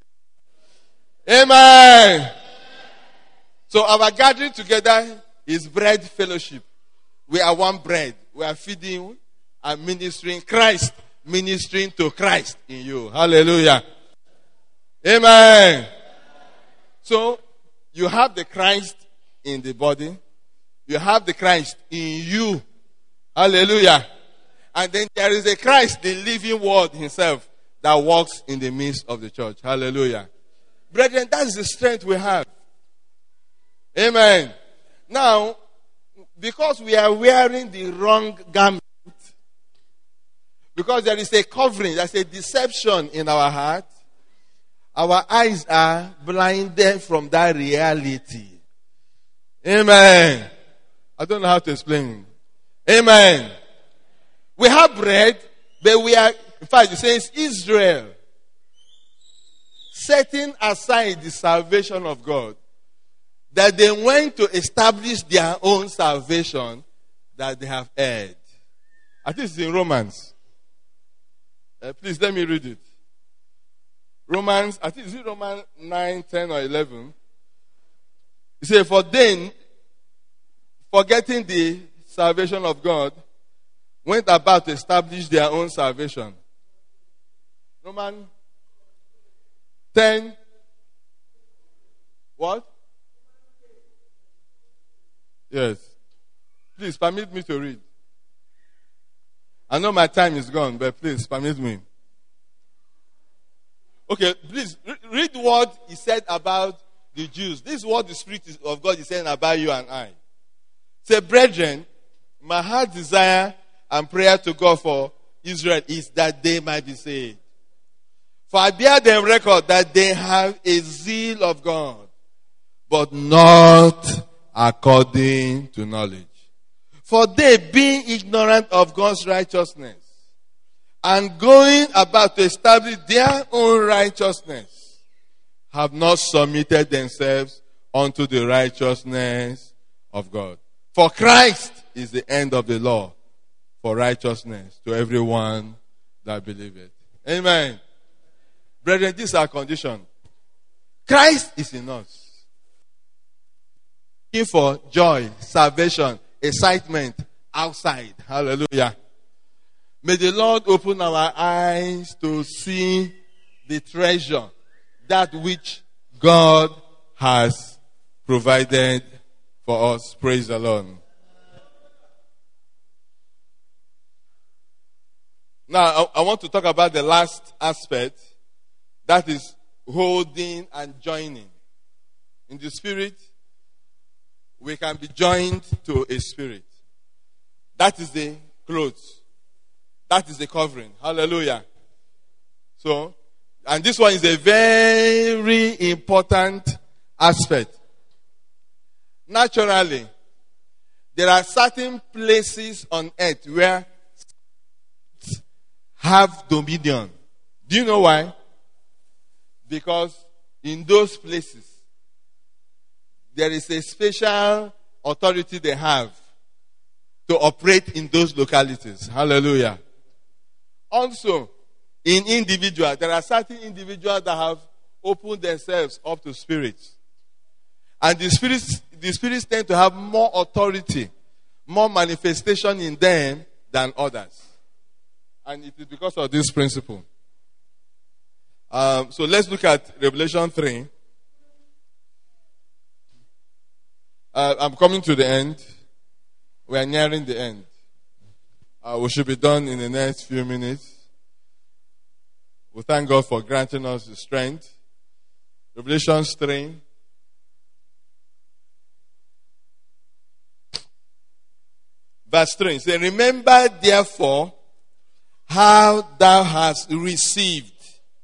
A: Amen. So our gathering together is bread fellowship. We are one bread. We are feeding and ministering Christ, ministering to Christ in you. Hallelujah. Amen. So you have the Christ in the body. You have the Christ in you. Hallelujah. And then there is a Christ, the living word himself, that walks in the midst of the church. Hallelujah. Brethren, that's the strength we have. Amen. Now, because we are wearing the wrong garment, Because there is a covering, there's a deception in our heart. Our eyes are blinded from that reality. Amen. I don't know how to explain. Amen. We have bread, but we are, in fact, it says Israel, setting aside the salvation of God, that they went to establish their own salvation that they have heard. I think it's in Romans. Uh, please let me read it. Romans, I think it's in Romans nine, ten, or eleven. It says, for then, forgetting the salvation of God, went about to establish their own salvation. Romans ten. What? Yes. Please permit me to read. I know my time is gone, but please permit me. Okay, please read what he said about the Jews. This is what the Spirit of God is saying about you and I. Say, brethren, my heart desire and prayer to God for Israel is that they might be saved. For I bear them record that they have a zeal of God, but not according to knowledge. For they, being ignorant of God's righteousness, and going about to establish their own righteousness, have not submitted themselves unto the righteousness of God. For Christ is the end of the law for righteousness to everyone that believeth. Amen. Brethren, this is our condition. Christ is in us. Looking for joy, salvation, excitement outside. Hallelujah. May the Lord open our eyes to see the treasure, that which God has provided for us. Praise the Lord. Now, I, I want to talk about the last aspect, that is holding and joining. In the Spirit, we can be joined to a spirit. That is the clothes. That is the covering. Hallelujah. So, and this one is a very important aspect. Naturally, there are certain places on earth where have dominion. Do you know why? Because in those places, there is a special authority they have to operate in those localities. Hallelujah. Also, in individuals, there are certain individuals that have opened themselves up to spirits. And the spirits, the spirits tend to have more authority, more manifestation in them than others. And it is because of this principle. Um, so let's look at Revelation three. Uh, I'm coming to the end. We are nearing the end. Uh, we should be done in the next few minutes. We thank God for granting us the strength. Revelation three. Verse three. Say, remember therefore how thou hast received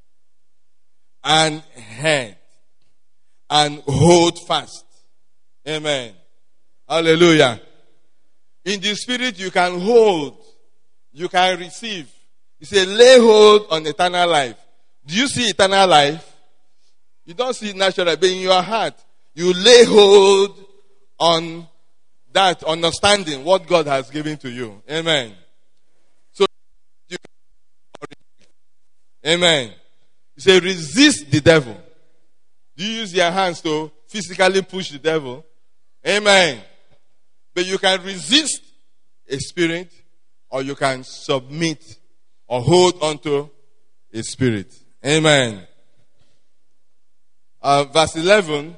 A: and heard, and hold fast. Amen. Hallelujah. In the Spirit, you can hold, you can receive. He said, lay hold on eternal life. Do you see eternal life? You don't see it naturally, but in your heart, you lay hold on that understanding, what God has given to you. Amen. So, you, amen. You say, resist the devil. Do you use your hands to physically push the devil? Amen. But you can resist a spirit, or you can submit or hold onto a spirit. Amen. Uh, verse eleven.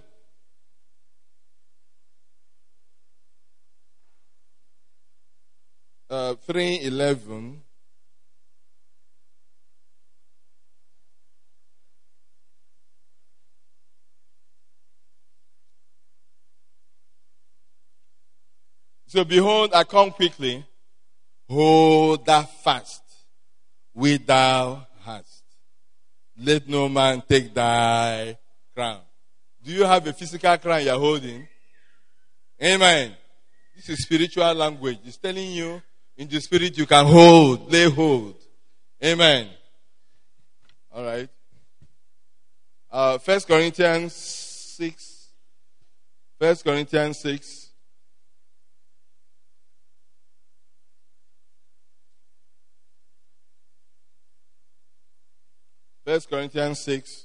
A: Uh, three eleven. So behold, I come quickly. Hold that fast which thou hast. Let no man take thy crown. Do you have a physical crown you're holding? Amen. This is spiritual language. It's telling you in the spirit you can hold, lay hold. Amen. All right. Uh, First Corinthians six. First Corinthians six. First Corinthians six.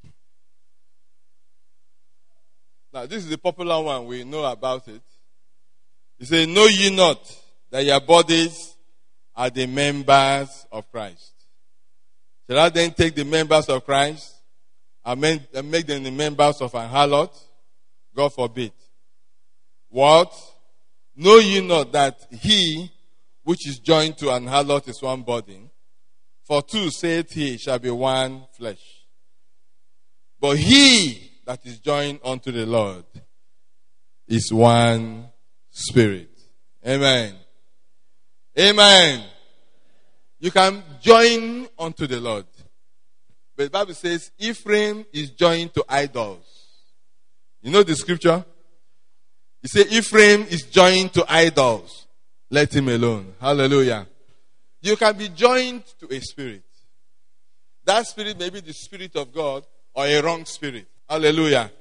A: Now, this is the popular one. We know about it. He says, know ye not that your bodies are the members of Christ? Shall I then take the members of Christ and make them the members of an harlot? God forbid. What? Know ye not that he which is joined to an harlot is one body? For two, saith he, shall be one flesh. But he that is joined unto the Lord is one spirit. Amen. Amen. You can join unto the Lord. But the Bible says Ephraim is joined to idols. You know the scripture? It says Ephraim is joined to idols. Let him alone. Hallelujah. You can be joined to a spirit. That spirit may be the spirit of God or a wrong spirit. Hallelujah.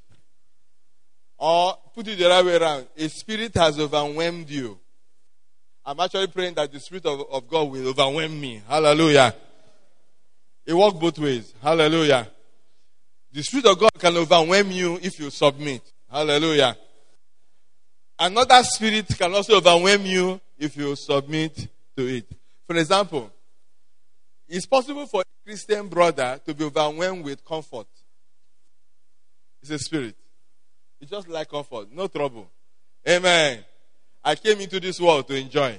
A: Or put it the right way around. A spirit has overwhelmed you. I'm actually praying that the spirit of, of God will overwhelm me. Hallelujah. It works both ways. Hallelujah. The spirit of God can overwhelm you if you submit. Hallelujah. Another spirit can also overwhelm you if you submit to it. For example, it's possible for a Christian brother to be overwhelmed with comfort. It's a spirit. It's just like comfort. No trouble. Amen. I came into this world to enjoy.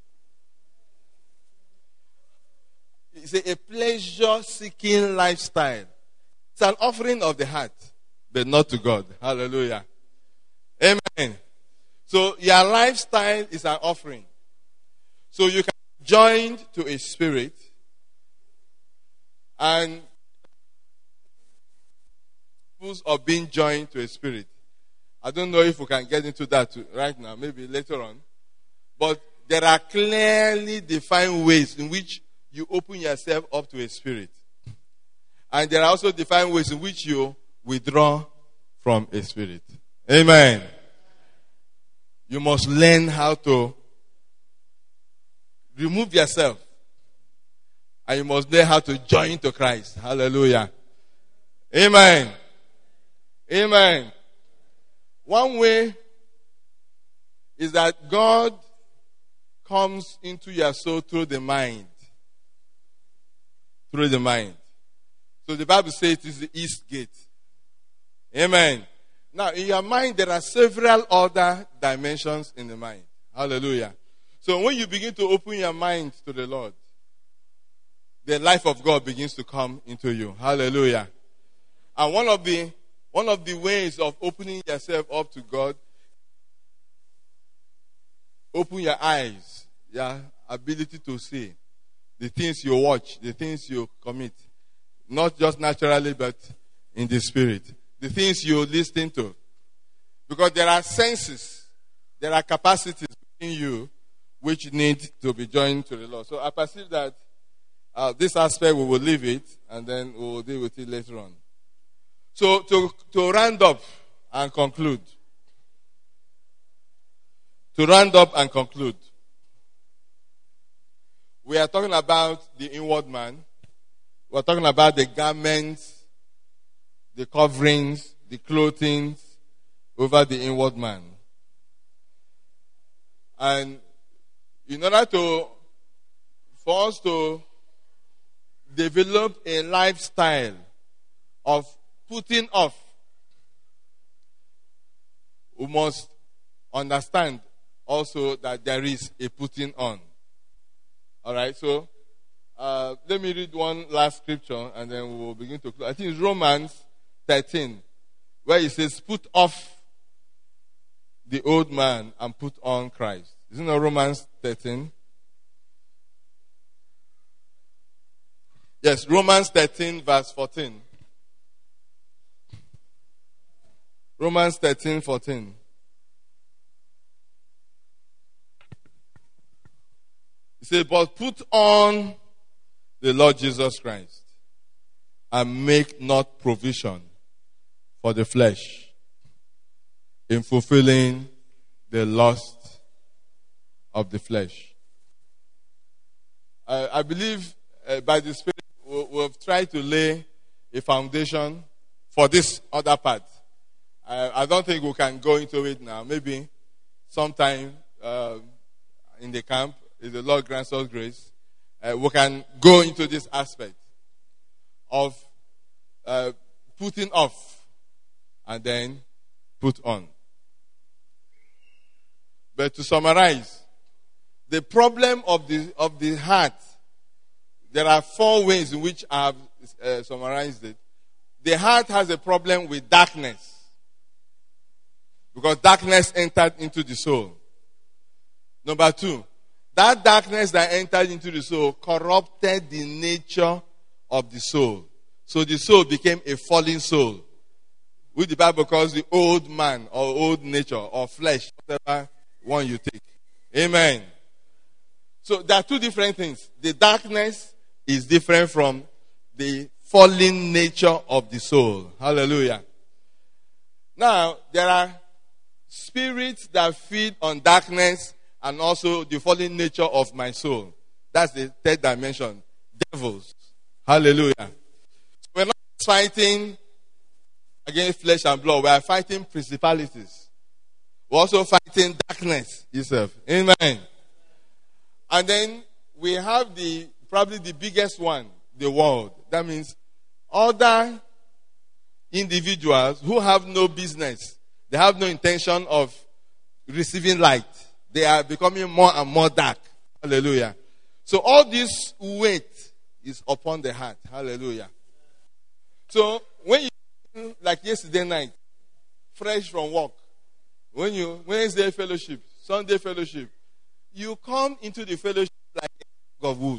A: It's a, a pleasure-seeking lifestyle. It's an offering of the heart, but not to God. Hallelujah. Amen. So your lifestyle is an offering. So you can be joined to a spirit and of being joined to a spirit. I don't know if we can get into that right now, maybe later on. But there are clearly defined ways in which you open yourself up to a spirit. And there are also defined ways in which you withdraw from a spirit. Amen. You must learn how to remove yourself. And you must learn how to join to Christ. Hallelujah. Amen. Amen. One way is that God comes into your soul through the mind. Through the mind. So the Bible says it is the east gate. Amen. Now, in your mind, there are several other dimensions in the mind. Hallelujah. So when you begin to open your mind to the Lord, the life of God begins to come into you. Hallelujah. And one of the One of the ways of opening yourself up to God, open your eyes, your ability to see the things you watch, the things you commit. Not just naturally, but in the spirit. The things you listen to. Because there are senses, there are capacities in you which need to be joined to the Lord. So I perceive that uh, this aspect we will leave it and then we will deal with it later on. So to, to round up and conclude. To round up and conclude. We are talking about the inward man. We are talking about the garments, the coverings, the clothing over the inward man. And in order to, for us to develop a lifestyle of putting off, we must understand also that there is a putting on. Alright, so uh, let me read one last scripture and then we will begin to close. I think it's Romans thirteen, where it says, put off the old man and put on Christ. Isn't it Romans thirteen? Yes, Romans thirteen, verse fourteen. Romans thirteen, fourteen. It says, but put on the Lord Jesus Christ and make not provision for the flesh in fulfilling the lust of the flesh. I, I believe uh, by the Spirit we, we've tried to lay a foundation for this other part. I, I don't think we can go into it now. Maybe sometime uh, in the camp, if the Lord grants us grace, uh, we can go into this aspect of uh, putting off and then put on. But to summarize, the problem of the of the heart, there are four ways in which I have uh, summarized it. The heart has a problem with darkness, because darkness entered into the soul. Number two, that darkness that entered into the soul corrupted the nature of the soul. So the soul became a fallen soul, which the Bible calls the old man or old nature or flesh, whatever one you take. Amen. So there are two different things. The darkness is different from the fallen nature of the soul. Hallelujah. Now, there are spirits that feed on darkness and also the fallen nature of my soul. That's the third dimension. Devils. Hallelujah. So we're not fighting against flesh and blood. We are fighting principalities. We're also fighting darkness itself. Amen. And then we have the probably the biggest one, the world. That means other individuals who have no business. They have no intention of receiving light. They are becoming more and more dark. Hallelujah. So all this weight is upon the heart. Hallelujah. So when you, like yesterday night, fresh from work, when you, Wednesday fellowship, Sunday fellowship, you come into the fellowship like a bag of wood.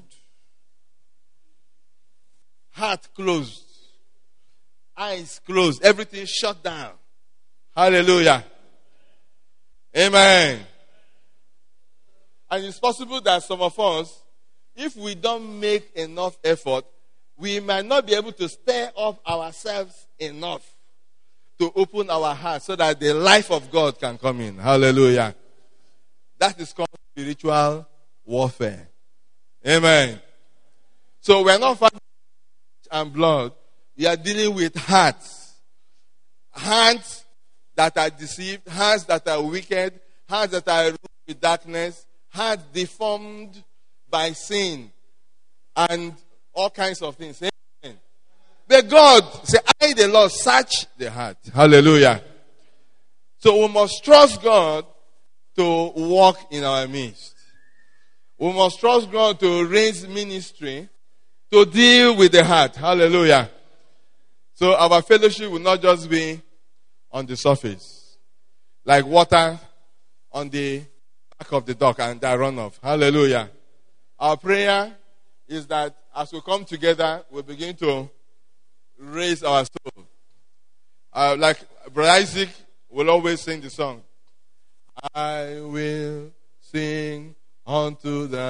A: Heart closed. Eyes closed. Everything shut down. Hallelujah. Amen. And it's possible that some of us, if we don't make enough effort, we might not be able to stir up ourselves enough to open our hearts so that the life of God can come in. Hallelujah. That is called spiritual warfare. Amen. So we're not fighting and blood. We are dealing with hearts. Hearts that are deceived, hearts that are wicked, hearts that are ruled with darkness, hearts deformed by sin, and all kinds of things. Amen. But God say, I, the Lord, search the heart. Hallelujah. So we must trust God to walk in our midst. We must trust God to raise ministry to deal with the heart. Hallelujah. So our fellowship will not just be on the surface, like water on the back of the dock and that run off. Hallelujah. Our prayer is that as we come together, we begin to raise our soul. Uh, like Brother Isaac will always sing the song, I will sing unto the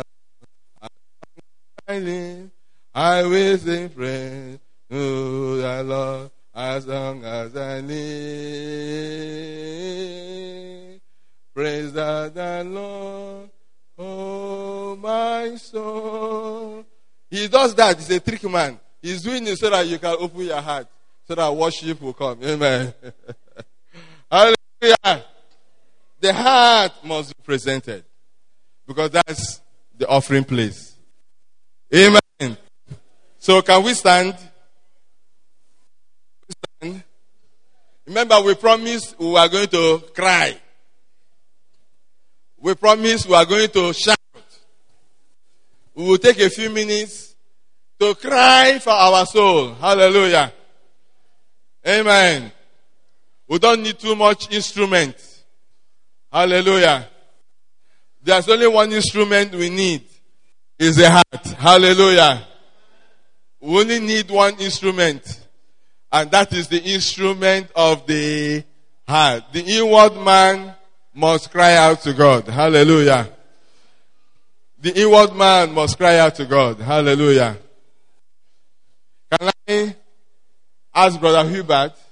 A: Lord. I will sing praise to the Lord as long as I live. Praise the Lord, oh my soul. He does that. He's a trick man. He's doing it so that you can open your heart, so that worship will come. Amen. Hallelujah. The heart must be presented, because that's the offering place. Amen. So can we stand? stand? Remember, we promised we are going to cry. We promised we are going to shout. We will take a few minutes to cry for our soul. Hallelujah. Amen. We don't need too much instrument. Hallelujah. There's only one instrument we need. Is the heart. Hallelujah. We only need one instrument. And that is the instrument of the heart. The inward man must cry out to God. Hallelujah. The inward man must cry out to God. Hallelujah. Can I ask Brother Hubert